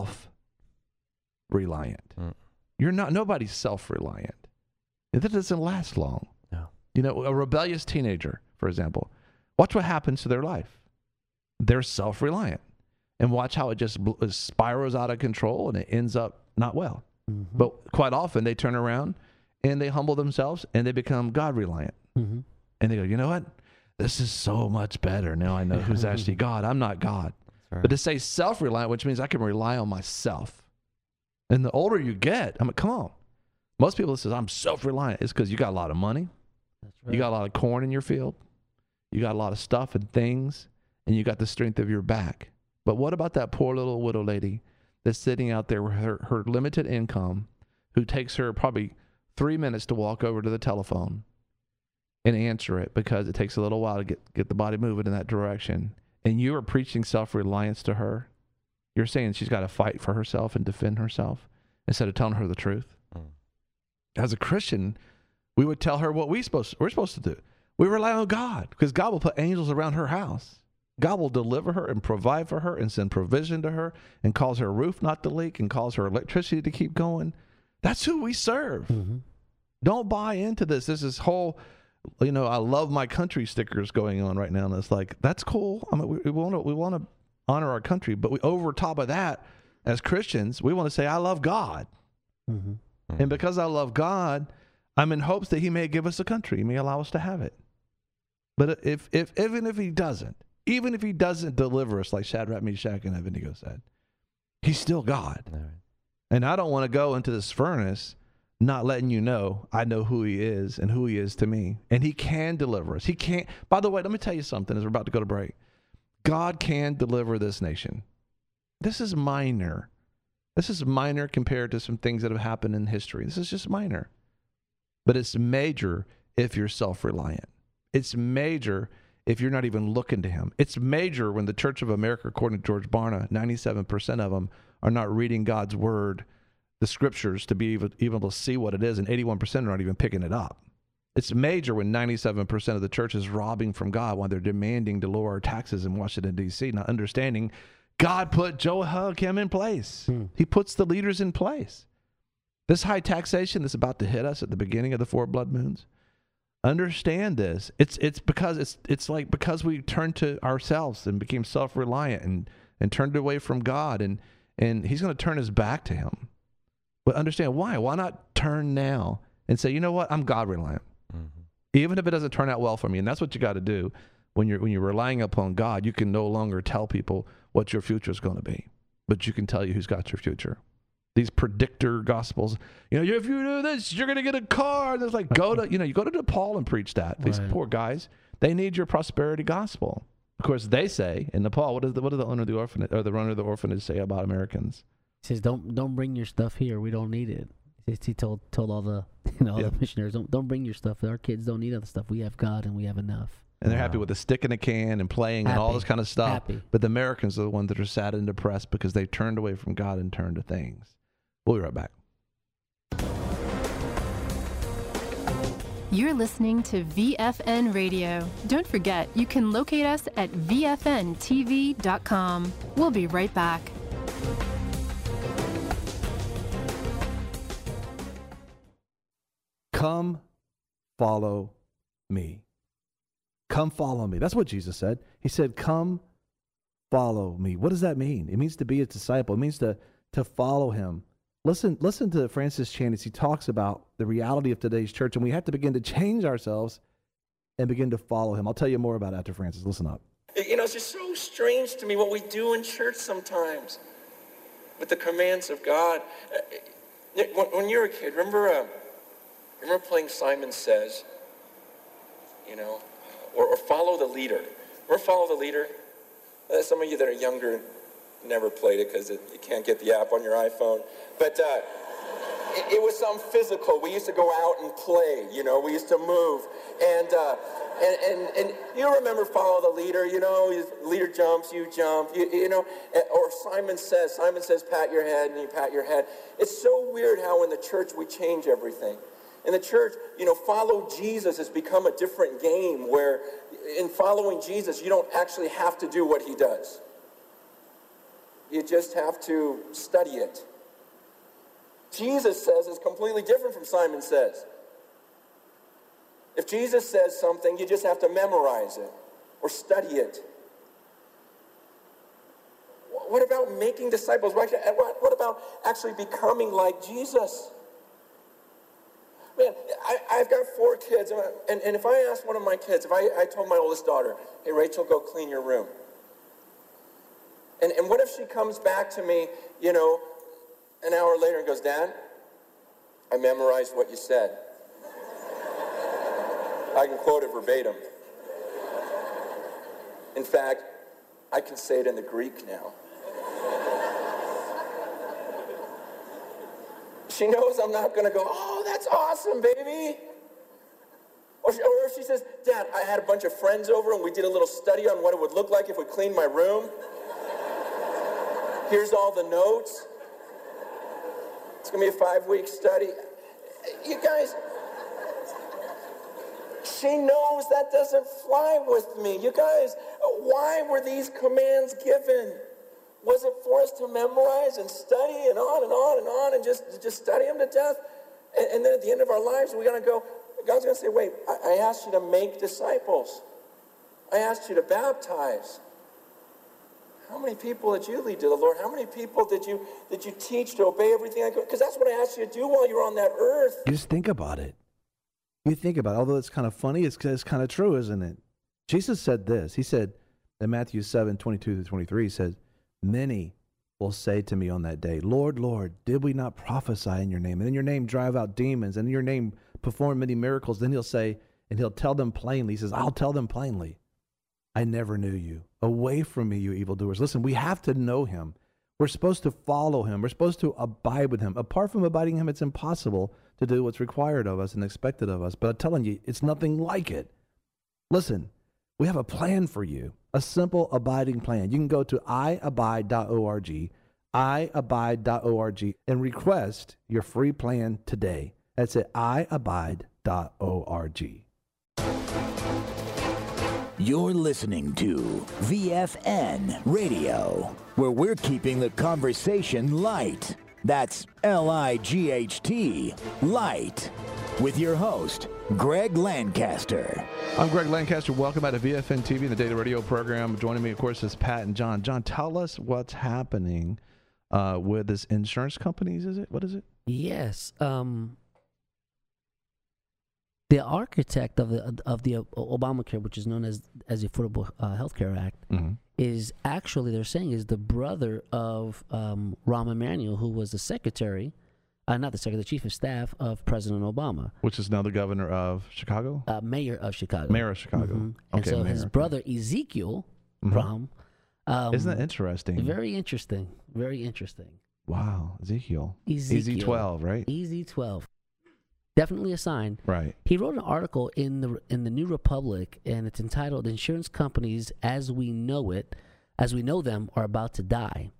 self-reliant. Mm. You're not, nobody's self-reliant. That doesn't last long. No. You know, a rebellious teenager, for example, watch what happens to their life. They're self-reliant. And watch how it just bl- spirals out of control and it ends up not well. Mm-hmm. But quite often they turn around and they humble themselves and they become God-reliant. Mm-hmm. And they go, you know what? This is so much better. Now I know who's actually God. I'm not God. Right. But to say self-reliant, which means I can rely on myself. And the older you get, I mean, come on. Most people that says I'm self-reliant is because you got a lot of money. That's right. You got a lot of corn in your field. You got a lot of stuff and things. And you got the strength of your back. But what about that poor little widow lady that's sitting out there with her, her limited income, who takes her probably three minutes to walk over to the telephone and answer it because it takes a little while to get, get the body moving in that direction. And you are preaching self-reliance to her. You're saying she's got to fight for herself and defend herself instead of telling her the truth. Mm. As a Christian, we would tell her what we supposed, we're supposed to do. We rely on God because God will put angels around her house. God will deliver her and provide for her and send provision to her and cause her roof not to leak and cause her electricity to keep going. That's who we serve. Mm-hmm. Don't buy into this. This is whole, you know, I love my country stickers going on right now. And it's like, that's cool. I mean, we, we want to we want to honor our country. But we, over top of that, as Christians, we want to say, I love God. Mm-hmm. Mm. And because I love God, I'm in hopes that he may give us a country. He may allow us to have it. But if, if even if he doesn't, even if he doesn't deliver us like Shadrach, Meshach, and Abednego said, he's still God. Right. And I don't want to go into this furnace not letting you know I know who he is and who he is to me. And he can deliver us. He can't. By the way, let me tell you something as we're about to go to break. God can deliver this nation. This is minor. This is minor compared to some things that have happened in history. This is just minor. But it's major if you're self-reliant. It's major if you're not even looking to him. It's major when the Church of America, according to George Barna, ninety-seven percent of them are not reading God's word, the scriptures, to be able, able to see what it is, and eighty-one percent are not even picking it up. It's major when ninety-seven percent of the church is robbing from God while they're demanding to lower taxes in Washington, D C, not understanding God put Joe Hakim in place. Hmm. He puts the leaders in place. This high taxation that's about to hit us at the beginning of the four blood moons, understand this. It's it's because it's it's like because we turned to ourselves and became self-reliant and, and turned away from God, and, and he's going to turn his back to him. But understand why. Why not turn now and say, you know what, I'm God-reliant. Mm-hmm. Even if it doesn't turn out well for me. And that's what you got to do when you're when you're relying upon God. You can no longer tell people what your future is going to be, but you can tell you who's got your future. These predictor gospels, you know, if you do this, you're going to get a car. And it's like, go to, you know, you go to Nepal and preach that. These Right. poor guys, they need your prosperity gospel. Of course, they say in Nepal, what does the, what does the owner of the orphanage or the runner of the orphanage say about Americans? He says, "Don't don't bring your stuff here. We don't need it." He told told all the you know all Yep. the missionaries, "Don't don't bring your stuff. Our kids don't need other stuff. We have God and we have enough." And they're happy with a stick in a can and playing and all Happy. this kind of stuff. Happy. But the Americans are the ones that are sad and depressed because they turned away from God and turned to things. We'll be right back. You're listening to V F N Radio. Don't forget, you can locate us at V F N T V dot com. We'll be right back. Come follow me. Come follow me. That's what Jesus said. He said, come follow me. What does that mean? It means to be a disciple. It means to, to follow him. Listen, listen to Francis Chan as he talks about the reality of today's church, and we have to begin to change ourselves and begin to follow him. I'll tell you more about it after Francis. Listen up. You know, it's just so strange to me what we do in church sometimes with the commands of God. When, when you were a kid, remember, uh, remember playing Simon Says, you know, or, or Follow the Leader. Remember Follow the Leader? Uh, some of you that are younger never played it because you can't get the app on your iPhone. But uh, it, it was something physical. We used to go out and play, you know. We used to move. And uh, and, and, and you remember Follow the Leader, you know. Leader jumps, you jump, you, you know. Or Simon Says, Simon says, pat your head, and you pat your head. It's so weird how in the church we change everything. In the church, you know, follow Jesus has become a different game where in following Jesus, you don't actually have to do what he does. You just have to study it. Jesus Says is completely different from Simon Says. If Jesus says something, you just have to memorize it or study it. What about making disciples? What about actually becoming like Jesus? Man, I, I've got four kids, and, and if I asked one of my kids, if I, I told my oldest daughter, hey, Rachel, go clean your room. And, and what if she comes back to me, you know, an hour later and goes, Dad, I memorized what you said. I can quote it verbatim. In fact, I can say it in the Greek now. She knows I'm not going to go, oh, that's awesome, baby. Or, she, or if she says, Dad, I had a bunch of friends over and we did a little study on what it would look like if we cleaned my room. Here's all the notes. It's going to be a five-week study. You guys, she knows that doesn't fly with me. You guys, why were these commands given? Was it for us to memorize and study and on and on and on and just, just study them to death? And, and then at the end of our lives, we're going to go, God's going to say, wait, I, I asked you to make disciples. I asked you to baptize. how many people did you lead to the Lord? How many people did you did you teach to obey everything I could? Because that's what I asked you to do while you were on that earth. You just think about it. You think about it. Although it's kind of funny, it's, it's kind of true, isn't it? Jesus said this. He said in Matthew seven, twenty-two through twenty-three, he said, many will say to me on that day, Lord, Lord, did we not prophesy in your name? And in your name drive out demons, and in your name perform many miracles. Then he'll say, and he'll tell them plainly, he says, I'll tell them plainly, I never knew you. Away from me, you evildoers. Listen, we have to know him. We're supposed to follow him. We're supposed to abide with him. Apart from abiding him, it's impossible to do what's required of us and expected of us. But I'm telling you, it's nothing like it. Listen, we have a plan for you, a simple abiding plan. You can go to i abide dot org, i abide dot org, and request your free plan today. That's at i abide dot org. You're listening to V F N Radio, where we're keeping the conversation light. That's L I G H T, light. With your host, Greg Lancaster. I'm Greg Lancaster. Welcome back to V F N T V and the Daily Radio program. Joining me, of course, is Pat and John. John, tell us what's happening uh, with this insurance companies, is it? What is it? Yes. Um, the architect of the of the Obamacare, which is known as as the Affordable uh, Health Care Act, mm-hmm. is actually, they're saying, is the brother of um, Rahm Emanuel, who was the secretary, uh, not the secretary, the chief of staff of President Obama. Which is now the governor of Chicago? Uh, mayor of Chicago. Mayor of Chicago. Mm-hmm. And Okay, so mayor. his brother, Ezekiel Mhm. Rahm. Um, Isn't that interesting? Very interesting. Very interesting. Wow, Ezekiel. Ezekiel. E Z twelve, right? E Z twelve. Definitely a sign. Right. He wrote an article in the in the New Republic, and it's entitled "Insurance Companies as We Know It, as We Know Them, Are About to Die."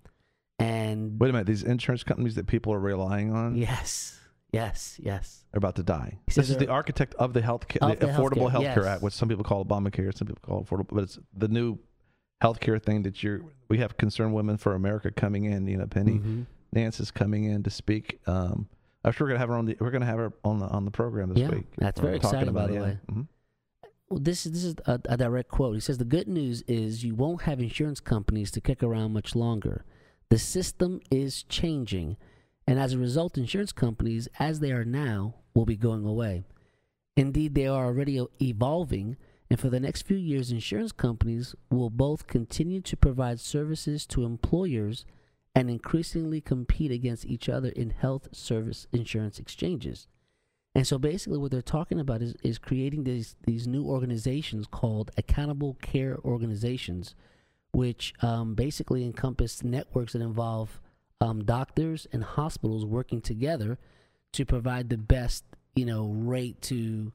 And Wait a minute, these insurance companies that people are relying on? yes, yes, yes. Are about to die. He says This is the they're- architect of the health ca- Of the the Affordable healthcare, Health Care yes. Act, which some people call Obamacare, some people call affordable, but it's the new healthcare thing that you're. We have Concerned Women for America coming in. You know, Penny Mhm. Nance is coming in to speak. Um, I'm sure we're gonna have her on the. We're gonna have her on the on the program this Yeah, week. that's We're very talking exciting, by about the it, way. yeah. Mhm. Well, this is this is a, a direct quote. He says the good news is you won't have insurance companies to kick around much longer. The system is changing, and as a result, insurance companies, as they are now, will be going away. Indeed, they are already evolving, and for the next few years, insurance companies will both continue to provide services to employers and increasingly compete against each other in health service insurance exchanges. And so basically what they're talking about is, is creating these, these new organizations called accountable care organizations, which um, basically encompass networks that involve um, doctors and hospitals working together to provide the best, you know, rate to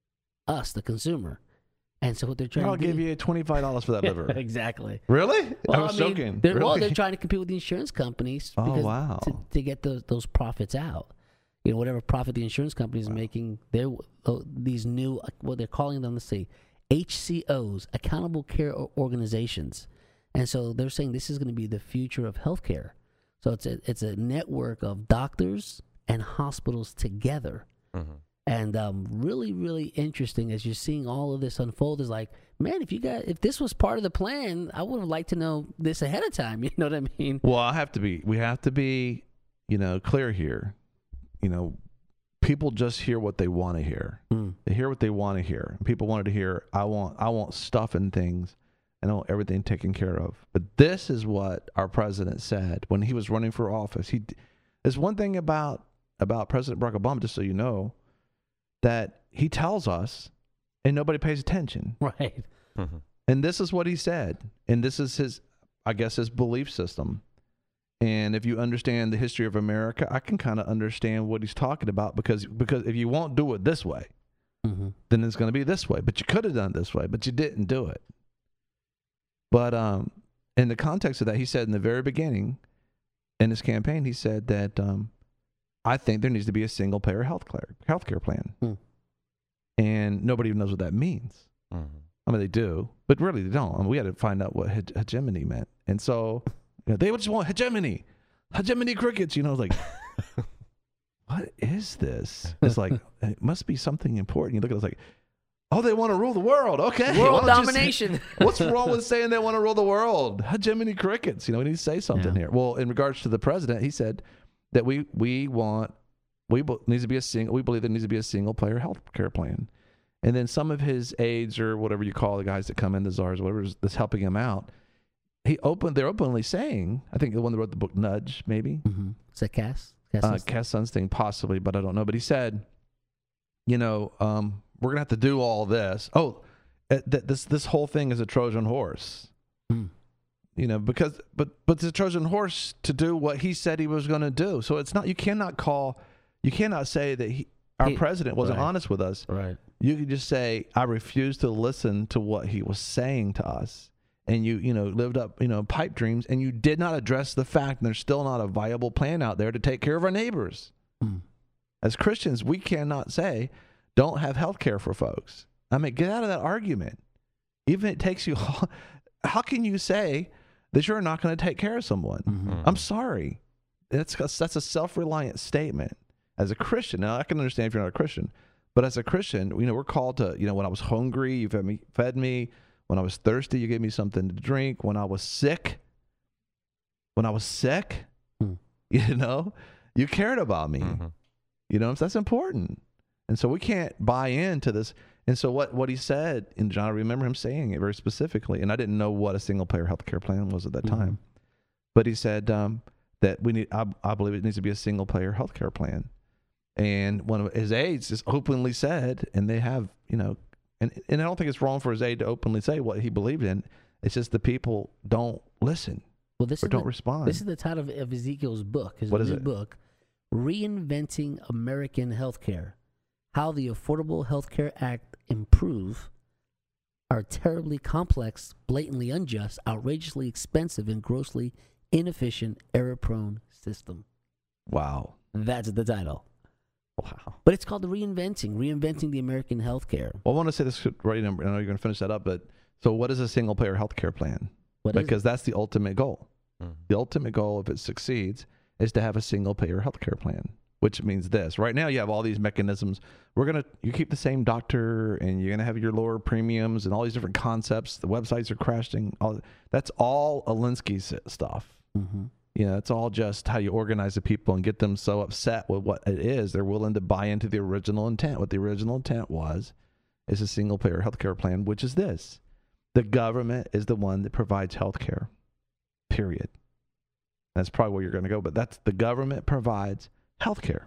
us, the consumer. And so what they're trying I'll to do... give you twenty-five dollars for that liver. Exactly. Really? Well, I was mean, joking. They're, Well, Really? they're trying to compete with the insurance companies Oh, because wow. to, to get those those profits out. You know, whatever profit the insurance company is making, they're uh, these new, uh, what they're calling them, let's see, H C Os, accountable care o- organizations. And so they're saying this is going to be the future of healthcare. So it's a, it's a network of doctors and hospitals together. Mm-hmm. And um, really, really interesting as you're seeing all of this unfold is like, man, if you got, if this was part of the plan, I would have liked to know this ahead of time. You know what I mean? Well, I have to be. We have to be, you know, clear here. You know, people just hear what they want to hear. Mm. They hear what they want to hear. People wanted to hear, I want, I want stuff and things, and I want everything taken care of. But this is what our president said when he was running for office. He, there's one thing about about President Barack Obama, just so you know, that he tells us, and nobody pays attention. Right. Mm-hmm. And this is what he said, and this is his, I guess, his belief system. And if you understand the history of America, I can kind of understand what he's talking about because because if you won't do it this way, mm-hmm. then it's going to be this way. But you could have done it this way, but you didn't do it. But um, in the context of that, he said in the very beginning in his campaign, he said that um, I think there needs to be a single-payer health care healthcare plan, mm. and nobody even knows what that means. Mm-hmm. I mean, they do, but really they don't. I mean, we had to find out what hege- hegemony meant, and so. You know, they just want hegemony, hegemony crickets. You know, like, what is this? It's like, it must be something important. You look at it, it's like, Oh, they want to rule the world. Okay. World Why don't you say- domination. What's wrong with saying they want to rule the world? Jiminy Crickets. You know, we need to say something Yeah. here. Well, in regards to the president, he said that we we want we be- needs to be a single. We believe there needs to be a single player health care plan. And then some of his aides or whatever you call the guys that come in, the czars, whatever is that's helping him out. He opened. They're openly saying. I think the one that wrote the book, Nudge, maybe. Mm-hmm. Is that Cass? Cass Uh, Sunstein? Cass Sunstein, possibly, but I don't know. But he said, you know, um, we're gonna have to do all this. Oh, uh, th- this this whole thing is a Trojan horse. Hmm. You know, because but but it's a Trojan horse to do what he said he was going to do. So it's not. You cannot call. You cannot say that he, our He- president wasn't right. honest with us. Right. You can just say, I refuse to listen to what he was saying to us. And you, you know, lived up, you know, pipe dreams, and you did not address the fact there's still not a viable plan out there to take care of our neighbors. Mm. As Christians, we cannot say, don't have health care for folks. I mean, get out of that argument. Even if it takes you, how can you say that you're not going to take care of someone? Mm-hmm. I'm sorry. That's, that's a self-reliant statement. As a Christian, now I can understand if you're not a Christian, but as a Christian, you know, we're called to, you know, when I was hungry, you fed me, fed me. When I was thirsty, you gave me something to drink. When I was sick, when I was sick, Hmm. you know, you cared about me. Mm-hmm. You know, that's important. And so we can't buy into this. And so what, what he said, and John, I remember him saying it very specifically, and I didn't know what a single-payer healthcare plan was at that Mhm. time. But he said um, that we need, I, I believe it needs to be a single-payer healthcare plan. And one of his aides just openly said, and they have, you know, and, and I don't think it's wrong for his aide to openly say what he believed in. It's just the people don't listen Well, this or is don't the, respond. This is the title of, of Ezekiel's book. His What is new it? book, Reinventing American Healthcare: How the Affordable Health Care Act Improve Our Terribly Complex, Blatantly Unjust, Outrageously Expensive, and Grossly Inefficient, Error-Prone System. Wow. That's the title. Wow. But it's called the Reinventing, Reinventing the American Healthcare. Well, I want to say this right now. I know you're going to finish that up, but so what is a single-payer healthcare plan? What is Because that's the ultimate goal. Mhm. The ultimate goal, if it succeeds, is to have a single-payer healthcare plan, which means this. Right now, you have all these mechanisms. We're going to, you keep the same doctor, and you're going to have your lower premiums and all these different concepts. The websites are crashing. All, that's all Alinsky's stuff. Mm-hmm. You know, it's all just how you organize the people and get them so upset with what it is. They're willing to buy into the original intent. What the original intent was is a single-payer healthcare plan, which is this. The government is the one that provides healthcare, period. That's probably where you're going to go, but that's the government provides healthcare.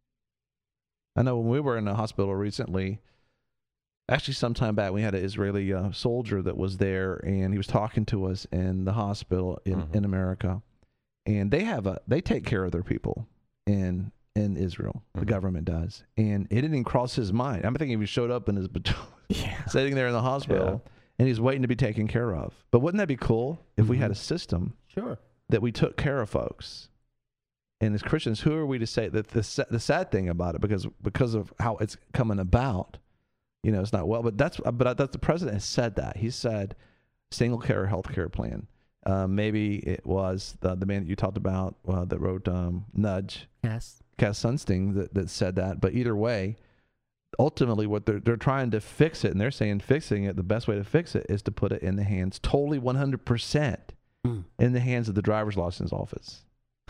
I know when we were in a hospital recently, actually some time back, we had an Israeli uh, soldier that was there, and he was talking to us in the hospital in, Mhm. in America. And they have a they take care of their people in in Israel. The Mhm. government does, and it didn't even cross his mind. I'm thinking he showed up in his battalion, Yeah. sitting there in the hospital, and he's waiting to be taken care of. But wouldn't that be cool if we had a system Sure. that we took care of folks? And as Christians, who are we to say that the sa- the sad thing about it, because because of how it's coming about, you know, it's not well. But that's but that's the president has said that. He said single care health care plan. Uh, maybe it was the the man that you talked about uh, that wrote um, Nudge, Yes. Cass Sunstein, that, that said that. But either way, ultimately, what they're they're trying to fix it, and they're saying fixing it. The best way to fix it is to put it in the hands, totally one hundred percent, Mm. in the hands of the driver's license office.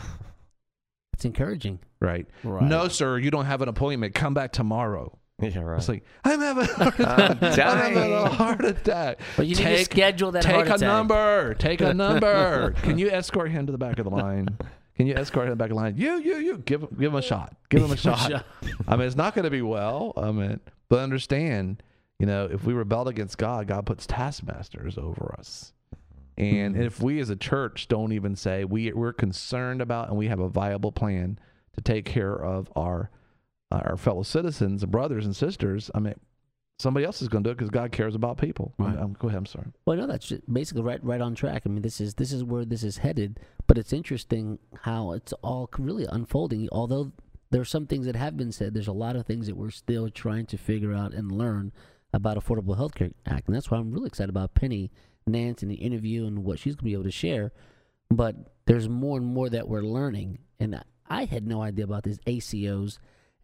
It's encouraging. Right. Right. No, sir, you don't have an appointment. Come back tomorrow. Yeah, right. It's like, I'm having a heart attack. I'm I'm having a dying. heart attack. But you need to Take- schedule that Take heart a attack. number. Take a number. Can you escort him to the back of the line? Can you escort him to the back of the line? You, you, you. Give, give him a shot. Give him a Give him a shot. shot. I mean, it's not going to be well. I mean, but understand, you know, if we rebelled against God, God puts taskmasters over us. And if we as a church don't even say we, we're concerned about and we have a viable plan to take care of our our fellow citizens and brothers and sisters, I mean, somebody else is going to do it because God cares about people. Right. Um, go ahead. I'm sorry. Well, no, that's just basically right, right on track. I mean, this is this is where this is headed. But it's interesting how it's all really unfolding. Although there are some things that have been said, there's a lot of things that we're still trying to figure out and learn about Affordable Health Care Act, and that's why I'm really excited about Penny Nance and the interview and what she's going to be able to share. But there's more and more that we're learning, and I had no idea about these A C Os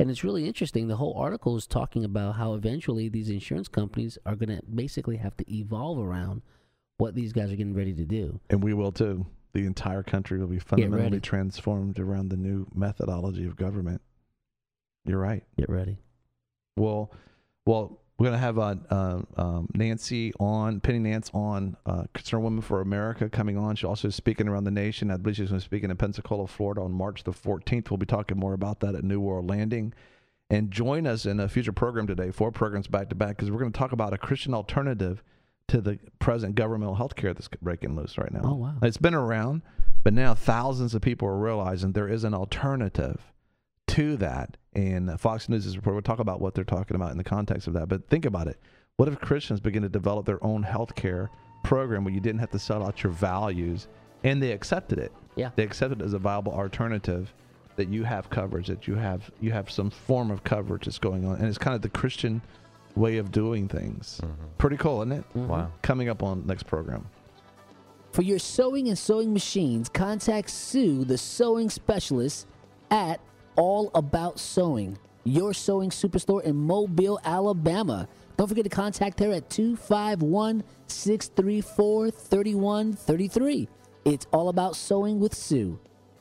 And it's really interesting. The whole article is talking about how eventually these insurance companies are going to basically have to evolve around what these guys are getting ready to do. And we will too. The entire country will be fundamentally transformed around the new methodology of government. You're right. Get ready. Well, well, we're going to have uh, uh, um, Nancy on, Penny Nance on, uh, Concerned Women for America coming on. She's also speaking around the nation. I believe she's going to speak in Pensacola, Florida on March the fourteenth. We'll be talking more about that at New World Landing. And join us in a future program today, four programs back to back, because we're going to talk about a Christian alternative to the present governmental health care that's breaking loose right now. Oh, wow. It's been around, but now thousands of people are realizing there is an alternative to that. And Fox News' report, we'll talk about what they're talking about in the context of that. But think about it. What if Christians begin to develop their own health care program where you didn't have to sell out your values, and they accepted it? Yeah. They accepted it as a viable alternative, that you have coverage, that you have you have some form of coverage that's going on. And it's kind of the Christian way of doing things. Mm-hmm. Pretty cool, isn't it? Mm-hmm. Wow. Coming up on next program. For your sewing and sewing machines, contact Sue, the sewing specialist, at All About Sewing, your sewing superstore in Mobile, Alabama. Don't forget to contact her at two five one, six three four, three one three three. It's All About Sewing with Sue.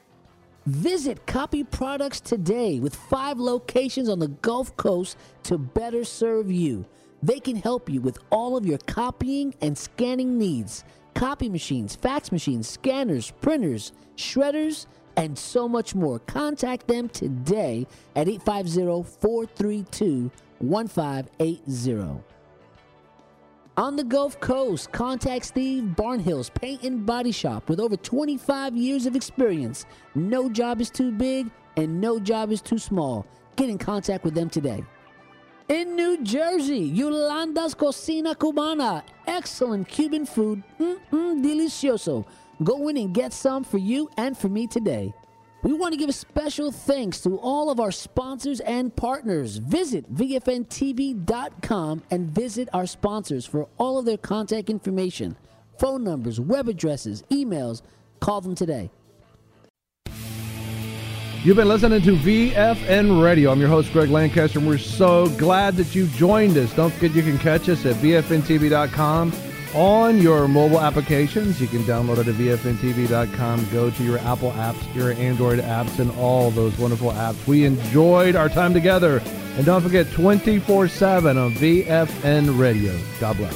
Visit Copy Products today with five locations on the Gulf Coast to better serve you. They can help you with all of your copying and scanning needs. Copy machines, fax machines, scanners, printers, shredders, and so much more. Contact them today at eight five zero, four three two, one five eight zero. On the Gulf Coast, contact Steve Barnhill's Paint and Body Shop with over twenty-five years of experience. No job is too big and no job is too small. Get in contact with them today. In New Jersey, Yolanda's Cocina Cubana. Excellent Cuban food. Mm-mm, delicioso. Go in and get some for you and for me today. We want to give a special thanks to all of our sponsors and partners. Visit V F N T V dot com and visit our sponsors for all of their contact information, phone numbers, web addresses, emails. Call them today. You've been listening to V F N Radio. I'm your host, Greg Lancaster, and we're so glad that you joined us. Don't forget you can catch us at V F N T V dot com. On your mobile applications, you can download it at V F N T V dot com. Go to your Apple apps, your Android apps, and all those wonderful apps. We enjoyed our time together. And don't forget, twenty-four seven on V F N Radio. God bless.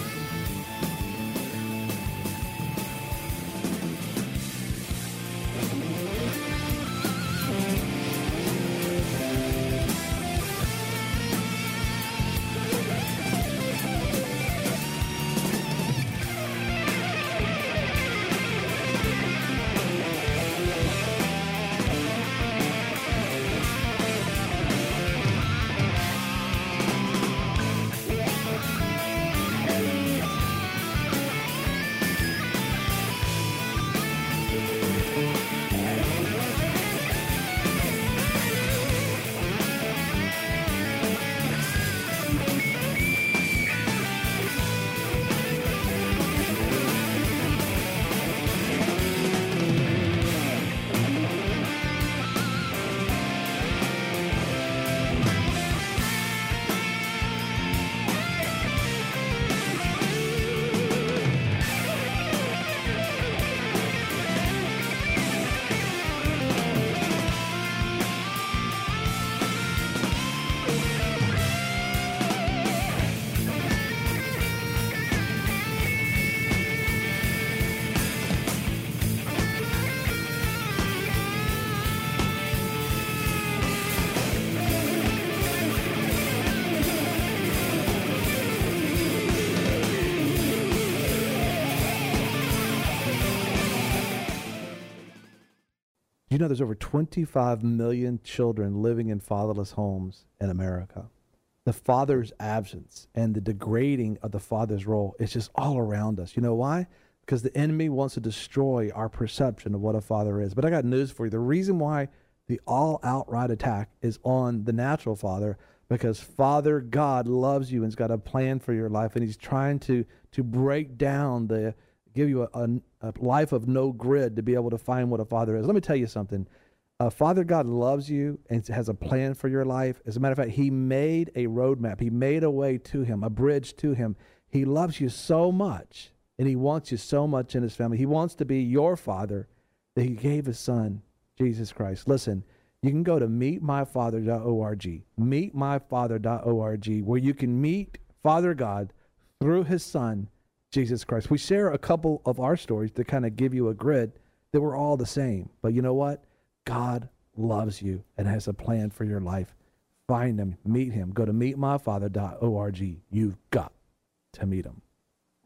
You know, there's over twenty-five million children living in fatherless homes in America. The father's absence and the degrading of the father's role is just all around us. You know why? Because the enemy wants to destroy our perception of what a father is. But I got news for you. The reason why the all-outright attack is on the natural father, because Father God loves you and has got a plan for your life, and he's trying to to break down the give you a, a, a life of no grid to be able to find what a father is. Let me tell you something. Uh, Father God loves you and has a plan for your life. As a matter of fact, he made a roadmap. He made a way to him, a bridge to him. He loves you so much, and he wants you so much in his family. He wants to be your father that he gave his son, Jesus Christ. Listen, you can go to meet my father dot org, meet my father dot org, where you can meet Father God through his son, Jesus Christ. We share a couple of our stories to kind of give you a grid that we're all the same. But you know what? God loves you and has a plan for your life. Find him, meet him. Go to meet my father dot org. You've got to meet him.